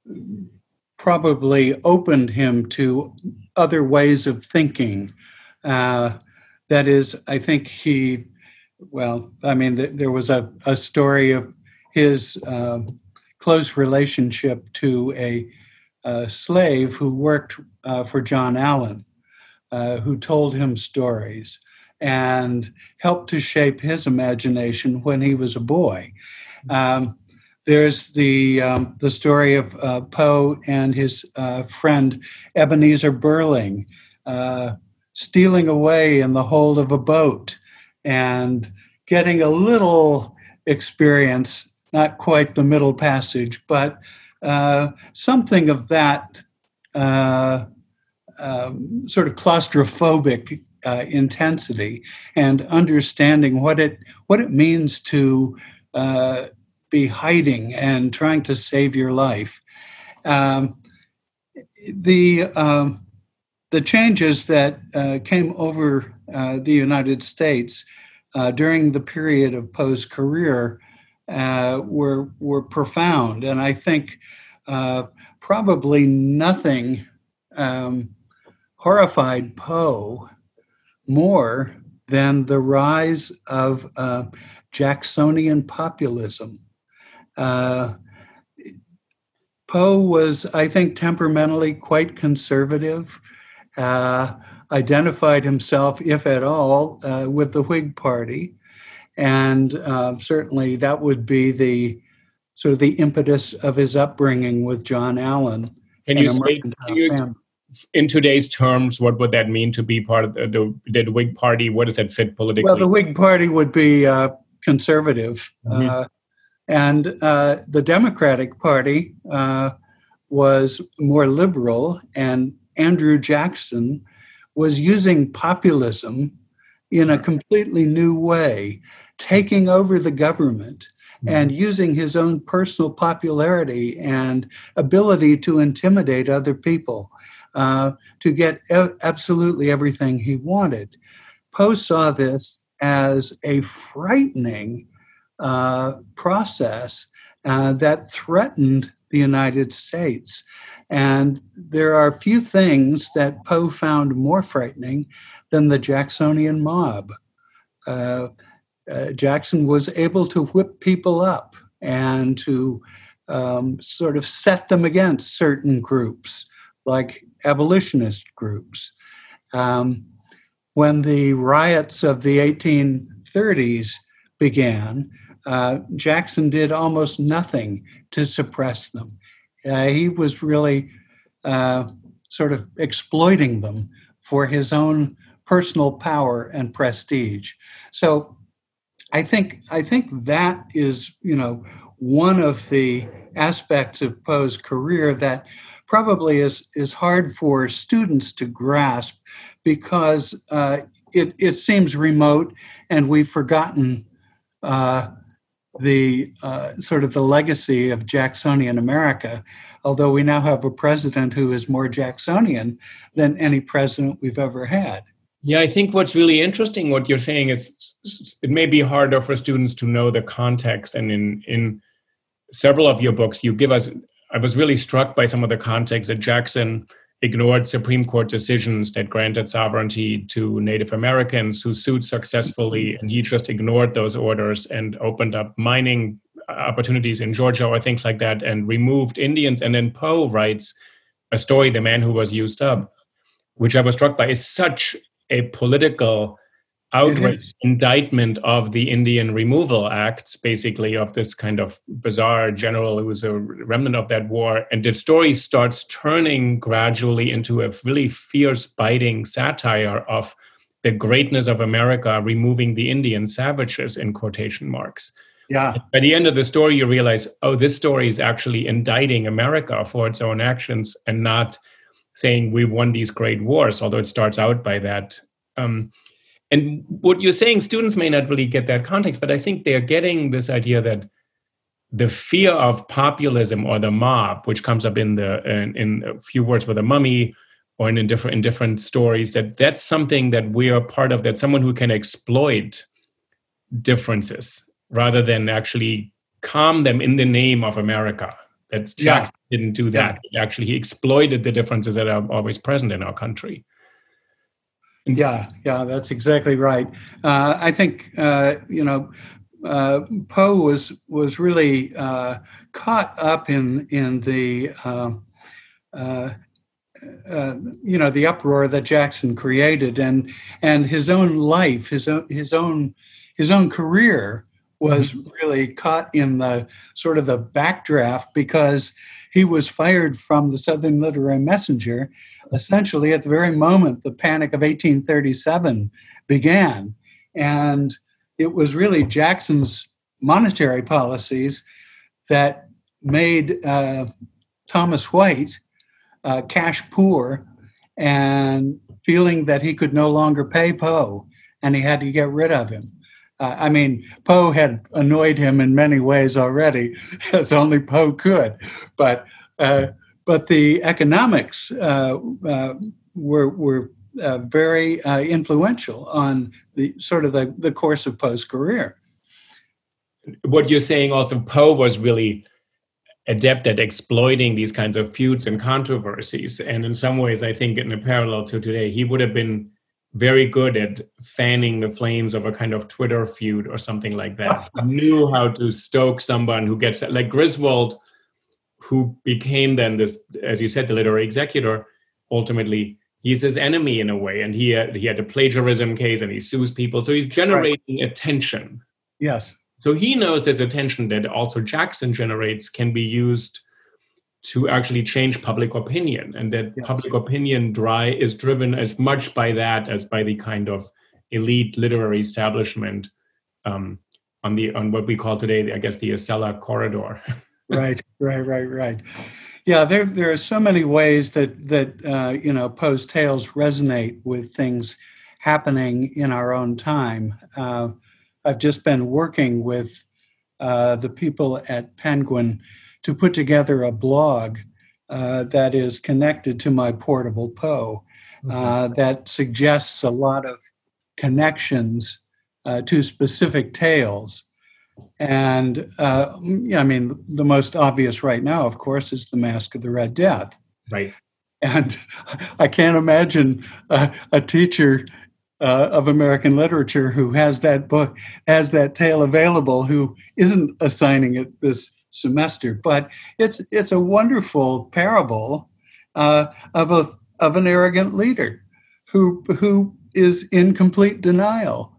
[SPEAKER 4] probably opened him to other ways of thinking. Uh, that is, I think he, well, I mean, th- there was a, a story of his uh, close relationship to a, a slave who worked uh, for John Allen, uh, who told him stories and helped to shape his imagination when he was a boy. Um, there's the um, the story of uh, Poe and his uh, friend Ebenezer Burling uh, stealing away in the hold of a boat and getting a little experience, not quite the Middle Passage, but uh, something of that uh, um, sort of claustrophobic uh, intensity, and understanding what it what it means to uh, be hiding and trying to save your life. Um, the um, the changes that uh, came over uh, the United States uh, during the period of Poe's career uh, were were profound, and I think uh, probably nothing um, horrified Poe more than the rise of uh, Jacksonian populism. Uh, Poe was, I think, temperamentally quite conservative, uh, identified himself, if at all, uh, with the Whig Party. And uh, certainly that would be the sort of the impetus of his upbringing with John Allen.
[SPEAKER 2] Can you say, can you, in today's terms, what would that mean to be part of the, the, the Whig Party? What does that fit politically?
[SPEAKER 4] Well, the Whig Party would be uh, conservative.
[SPEAKER 2] Mm-hmm.
[SPEAKER 4] Uh, and uh, the Democratic Party uh, was more liberal, and Andrew Jackson was using populism in a completely new way, taking over the government and using his own personal popularity and ability to intimidate other people uh, to get e- absolutely everything he wanted. Poe saw this as a frightening uh, process uh, that threatened the United States. And there are few things that Poe found more frightening than the Jacksonian mob. Uh, uh, Jackson was able to whip people up and to um, sort of set them against certain groups, like abolitionist groups. Um, when the riots of the eighteen thirties began, uh, Jackson did almost nothing to suppress them. Uh, he was really uh, sort of exploiting them for his own personal power and prestige. So I think I think that is, you know, one of the aspects of Poe's career that probably is is hard for students to grasp, because uh, it it seems remote, and we've forgotten uh, the uh, sort of the legacy of Jacksonian America. Although we now have a president who is more Jacksonian than any president we've ever had.
[SPEAKER 2] Yeah, I think what's really interesting, what you're saying, is it may be harder for students to know the context. And in, in several of your books, you give us, I was really struck by some of the context that Jackson ignored Supreme Court decisions that granted sovereignty to Native Americans who sued successfully, and he just ignored those orders and opened up mining opportunities in Georgia or things like that and removed Indians. And then Poe writes a story, The Man Who Was Used Up, which I was struck by is such a political outrage, indictment of the Indian Removal Acts, basically, of this kind of bizarre general who was a remnant of that war. And the story starts turning gradually into a really fierce, biting satire of the greatness of America, removing the Indian savages, in quotation marks.
[SPEAKER 4] Yeah.
[SPEAKER 2] By the end of the story, you realize, oh, this story is actually indicting America for its own actions and not saying we won these great wars, although it starts out by that. Um, and what you're saying, students may not really get that context, but I think they're getting this idea that the fear of populism or the mob, which comes up in the in, in a few words with a mummy, or in, in different in different stories, that that's something that we are part of. That someone who can exploit differences rather than actually calm them in the name of America. That Jack yeah. didn't do that. Yeah. Actually, he exploited the differences that are always present in our country.
[SPEAKER 4] Yeah, yeah, that's exactly right. Uh, I think uh, you know. Uh, Poe was was really uh, caught up in in the uh, uh, uh, you know the uproar that Jackson created, and and his own life, his own his own his own career was mm-hmm. really caught in the sort of the backdraft, because he was fired from the Southern Literary Messenger essentially at the very moment the Panic of eighteen thirty-seven began, and it was really Jackson's monetary policies that made uh, Thomas White uh, cash poor and feeling that he could no longer pay Poe and he had to get rid of him. Uh, I mean, Poe had annoyed him in many ways already, as only Poe could, but uh, but the economics uh, uh, were were uh, very uh, influential on the sort of the, the course of Poe's career.
[SPEAKER 2] What you're saying also, Poe was really adept at exploiting these kinds of feuds and controversies. And in some ways, I think in a parallel to today, he would have been very good at fanning the flames of a kind of Twitter feud or something like that. He knew how to stoke someone who gets, like Griswold, who became then this, as you said, the literary executor, ultimately, he's his enemy in a way, and he had, he had a plagiarism case, and he sues people. So he's generating right. attention.
[SPEAKER 4] Yes.
[SPEAKER 2] So he knows this attention that also Jackson generates can be used to actually change public opinion, and that yes. public opinion dry is driven as much by that as by the kind of elite literary establishment um, on the on what we call today, I guess, the Acela corridor.
[SPEAKER 4] Right, right, right, right. Yeah, there there are so many ways that that uh, you know Poe's tales resonate with things happening in our own time. Uh, I've just been working with uh, the people at Penguin to put together a blog uh, that is connected to my portable Poe, uh, mm-hmm. that suggests a lot of connections uh, to specific tales. And uh, yeah, I mean, the most obvious right now, of course, is The Masque of the Red Death.
[SPEAKER 2] Right.
[SPEAKER 4] And I can't imagine uh, a teacher uh, of American literature who has that book, has that tale available, who isn't assigning it this semester. But it's it's a wonderful parable uh, of a of an arrogant leader who who is in complete denial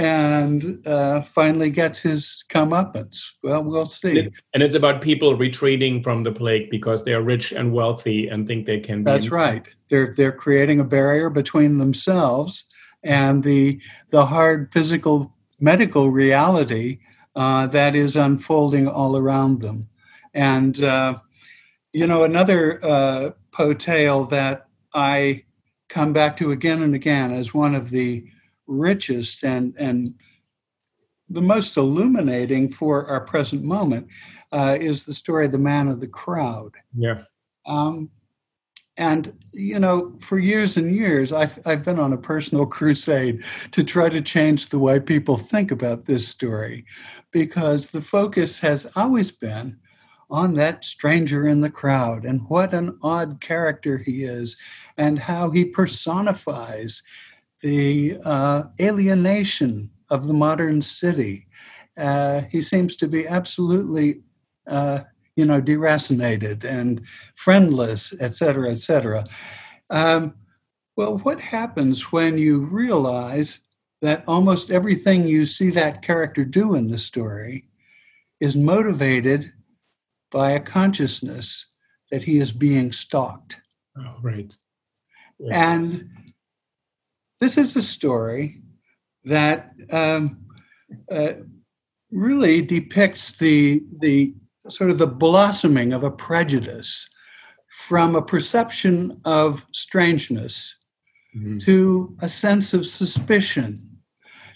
[SPEAKER 4] and uh, finally gets his comeuppance. Well, we'll see.
[SPEAKER 2] And it's about people retreating from the plague because they're rich and wealthy and think they can be.
[SPEAKER 4] That's right. They're they're creating a barrier between themselves and the the hard physical medical reality uh, that is unfolding all around them. And uh, you know, another uh, Poe tale that I come back to again and again as one of the richest and and the most illuminating for our present moment uh, is the story of The Man of the Crowd.
[SPEAKER 2] Yeah.
[SPEAKER 4] Um, and, you know, for years and years, I've, I've been on a personal crusade to try to change the way people think about this story, because the focus has always been on that stranger in the crowd and what an odd character he is and how he personifies the uh, alienation of the modern city. Uh, he seems to be absolutely, uh, you know, deracinated and friendless, et cetera, et cetera. Um, well, what happens when you realize that almost everything you see that character do in the story is motivated by a consciousness that he is being stalked?
[SPEAKER 2] Oh, right. Yeah.
[SPEAKER 4] And this is a story that um, uh, really depicts the the sort of the blossoming of a prejudice from a perception of strangeness mm-hmm. to a sense of suspicion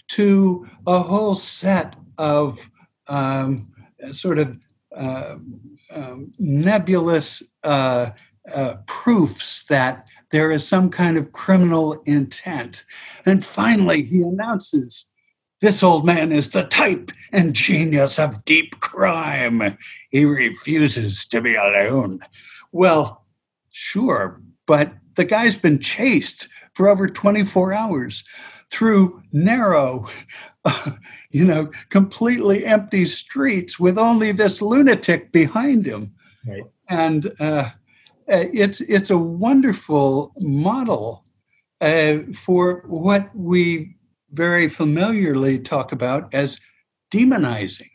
[SPEAKER 4] to a whole set of um, sort of uh, um, nebulous uh, uh, proofs that there is some kind of criminal intent. And finally, he announces, this old man is the type and genius of deep crime. He refuses to be alone. Well, sure, but the guy's been chased for over twenty-four hours through narrow, uh, you know, completely empty streets with only this lunatic behind him.
[SPEAKER 2] Right.
[SPEAKER 4] And uh, it's it's a wonderful model uh, for what we very familiarly talk about as demonizing.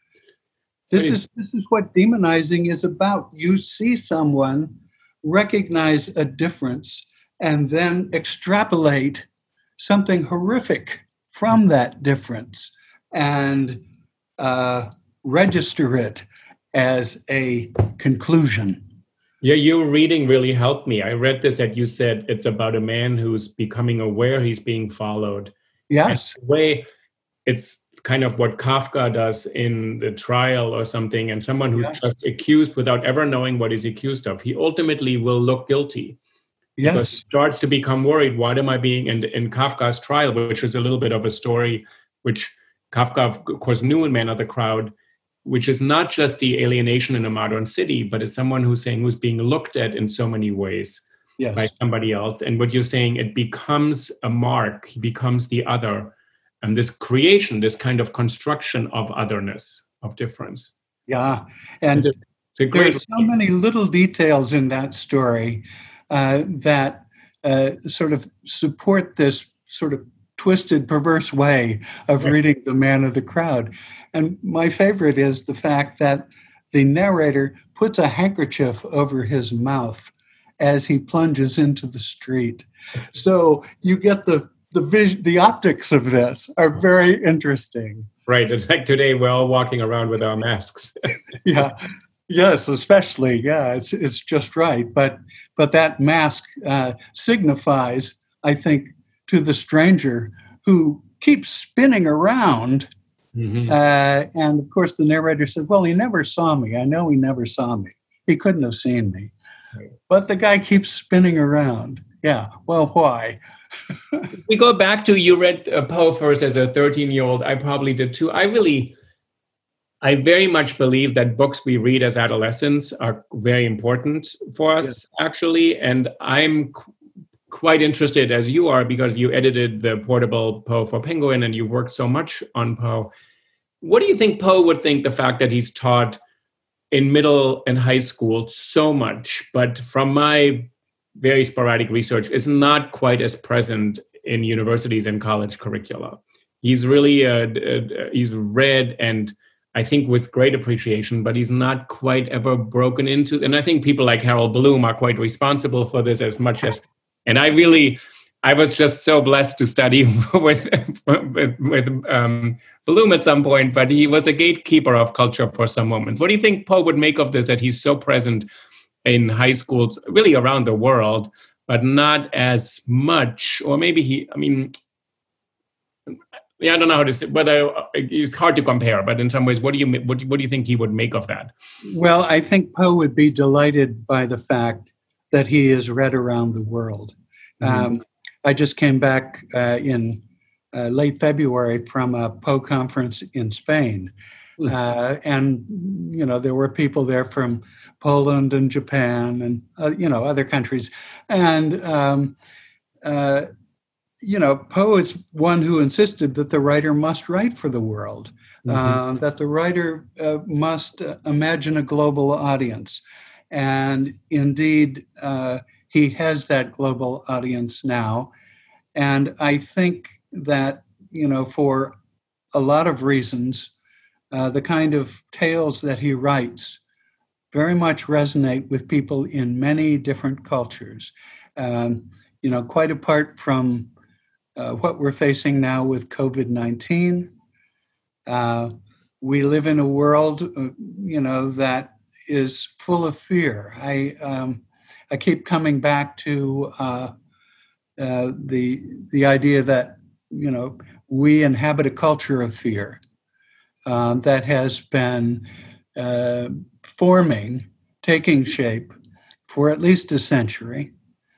[SPEAKER 4] This is this is what demonizing is about. You see someone, recognize a difference, and then extrapolate something horrific from that difference and uh, register it as a conclusion.
[SPEAKER 2] Yeah, your reading really helped me. I read this that you said it's about a man who's becoming aware he's being followed.
[SPEAKER 4] Yes.
[SPEAKER 2] And the way it's kind of what Kafka does in The Trial or something, and someone who's yeah. just accused without ever knowing what he's accused of, he ultimately will look guilty.
[SPEAKER 4] Yes.
[SPEAKER 2] Because he starts to become worried, what am I being, in, in Kafka's Trial, which is a little bit of a story, which Kafka, of course, knew in Man of the Crowd, which is not just the alienation in a modern city, but it's someone who's saying, who's being looked at in so many ways yes. by somebody else. And what you're saying, it becomes a mark, he becomes the other. And this creation, this kind of construction of otherness, of difference.
[SPEAKER 4] Yeah. And
[SPEAKER 2] it's a, it's a great
[SPEAKER 4] there's so many little details in that story uh, that uh, sort of support this sort of twisted, perverse way of
[SPEAKER 2] right.
[SPEAKER 4] reading The Man of the Crowd. And my favorite is the fact that the narrator puts a handkerchief over his mouth as he plunges into the street. So you get the the vision, the optics of this are very interesting.
[SPEAKER 2] Right. It's like today we're all walking around with our masks.
[SPEAKER 4] yeah. Yes, especially. Yeah, it's it's just right. But but that mask uh, signifies, I think, to the stranger who keeps spinning around. Mm-hmm. Uh, and of course, the narrator said, well, he never saw me. I know he never saw me. He couldn't have seen me. Right. But the guy keeps spinning around. Yeah. Well, why?
[SPEAKER 2] We go back to, you read uh, Poe first as a thirteen-year-old. I probably did too. I really, I very much believe that books we read as adolescents are very important for us, yes. actually. And I'm qu- quite interested, as you are, because you edited the portable Poe for Penguin and you worked so much on Poe. What do you think Poe would think the fact that he's taught in middle and high school so much, but from my very sporadic research, is not quite as present in universities and college curricula? He's really, uh, uh, he's read, and I think with great appreciation, but he's not quite ever broken into, and I think people like Harold Bloom are quite responsible for this as much as, and I really, I was just so blessed to study with, with, with um, Bloom at some point, but he was a gatekeeper of culture for some moments. What do you think Poe would make of this, that he's so present in high schools, really around the world, but not as much, or maybe he, I mean, yeah, I don't know how to say, whether it's hard to compare, but in some ways, what do you what do, what do you think he would make of that?
[SPEAKER 4] Well, I think Poe would be delighted by the fact that he is read around the world. Mm-hmm. Um, I just came back uh, in uh, late February from a Poe conference in Spain, mm-hmm. uh, and you know there were people there from Poland and Japan and, uh, you know, other countries. And, um, uh, you know, Poe is one who insisted that the writer must write for the world, mm-hmm. uh, that the writer uh, must uh, imagine a global audience. And indeed, uh, he has that global audience now. And I think that, you know, for a lot of reasons, uh, the kind of tales that he writes very much resonate with people in many different cultures. Um, you know, quite apart from uh, what we're facing now with covid nineteen, uh, we live in a world, uh, you know, that is full of fear. I um, I keep coming back to uh, uh, the the idea that, you know, we inhabit a culture of fear um, that has been uh, forming, taking shape for at least a century.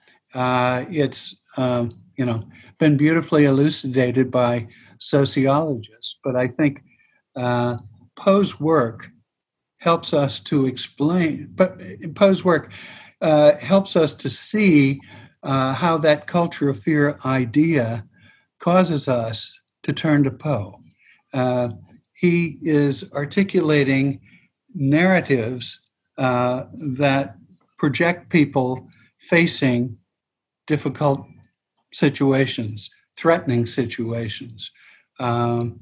[SPEAKER 4] Uh, it's um, you know been beautifully elucidated by sociologists, but I think uh, Poe's work helps us to explain. But Poe's work uh, helps us to see uh, how that culture of fear idea causes us to turn to Poe. Uh, he is articulating narratives uh, that project people facing difficult situations, threatening situations. Um,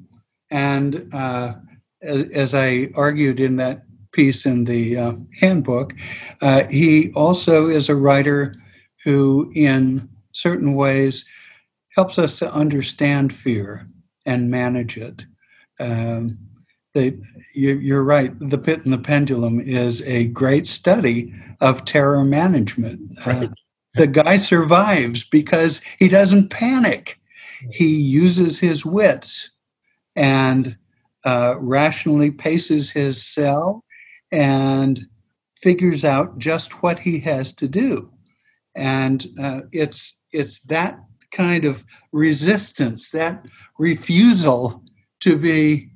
[SPEAKER 4] and uh, as, as I argued in that piece in the uh, handbook, uh, he also is a writer who, in certain ways, helps us to understand fear and manage it. Um, the, you, you're right, The Pit and the Pendulum is a great study of terror management.
[SPEAKER 2] Right.
[SPEAKER 4] Uh, the guy survives because he doesn't panic. He uses his wits and uh, rationally paces his cell and figures out just what he has to do. And uh, it's it's that kind of resistance, that refusal to be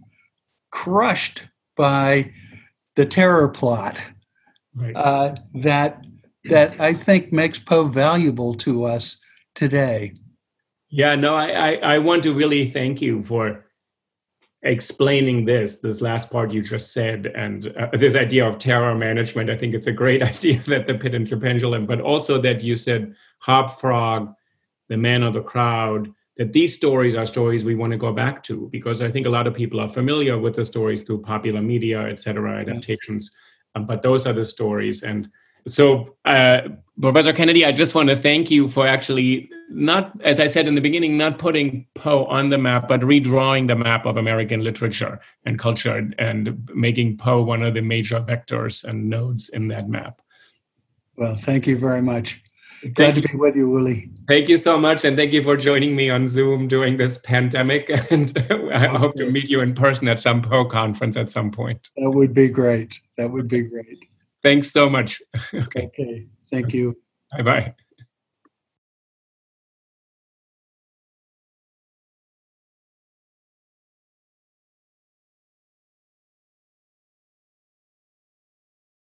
[SPEAKER 4] crushed by the terror plot,
[SPEAKER 2] Right.
[SPEAKER 4] uh, that that I think makes Poe valuable to us today.
[SPEAKER 2] Yeah, no, I, I, I want to really thank you for explaining this, this last part you just said, and uh, this idea of terror management. I think it's a great idea, that The Pit and the Pendulum, but also that you said Hop Frog, The Man of the Crowd, that these stories are stories we want to go back to, because I think a lot of people are familiar with the stories through popular media, et cetera, adaptations, um, but those are the stories. And so, uh, Professor Kennedy, I just want to thank you for actually not, as I said in the beginning, not putting Poe on the map, but redrawing the map of American literature and culture and making Poe one of the major vectors and nodes in that map.
[SPEAKER 4] Well, thank you very much.
[SPEAKER 2] Thank
[SPEAKER 4] Glad
[SPEAKER 2] you.
[SPEAKER 4] to be with you, Willie.
[SPEAKER 2] Thank you so much. And thank you for joining me on Zoom during this pandemic. And I okay. hope to meet you in person at some Poe conference at some point.
[SPEAKER 4] That would be great. That would be great.
[SPEAKER 2] Thanks so much. Okay.
[SPEAKER 4] Okay. Thank you.
[SPEAKER 2] Bye-bye.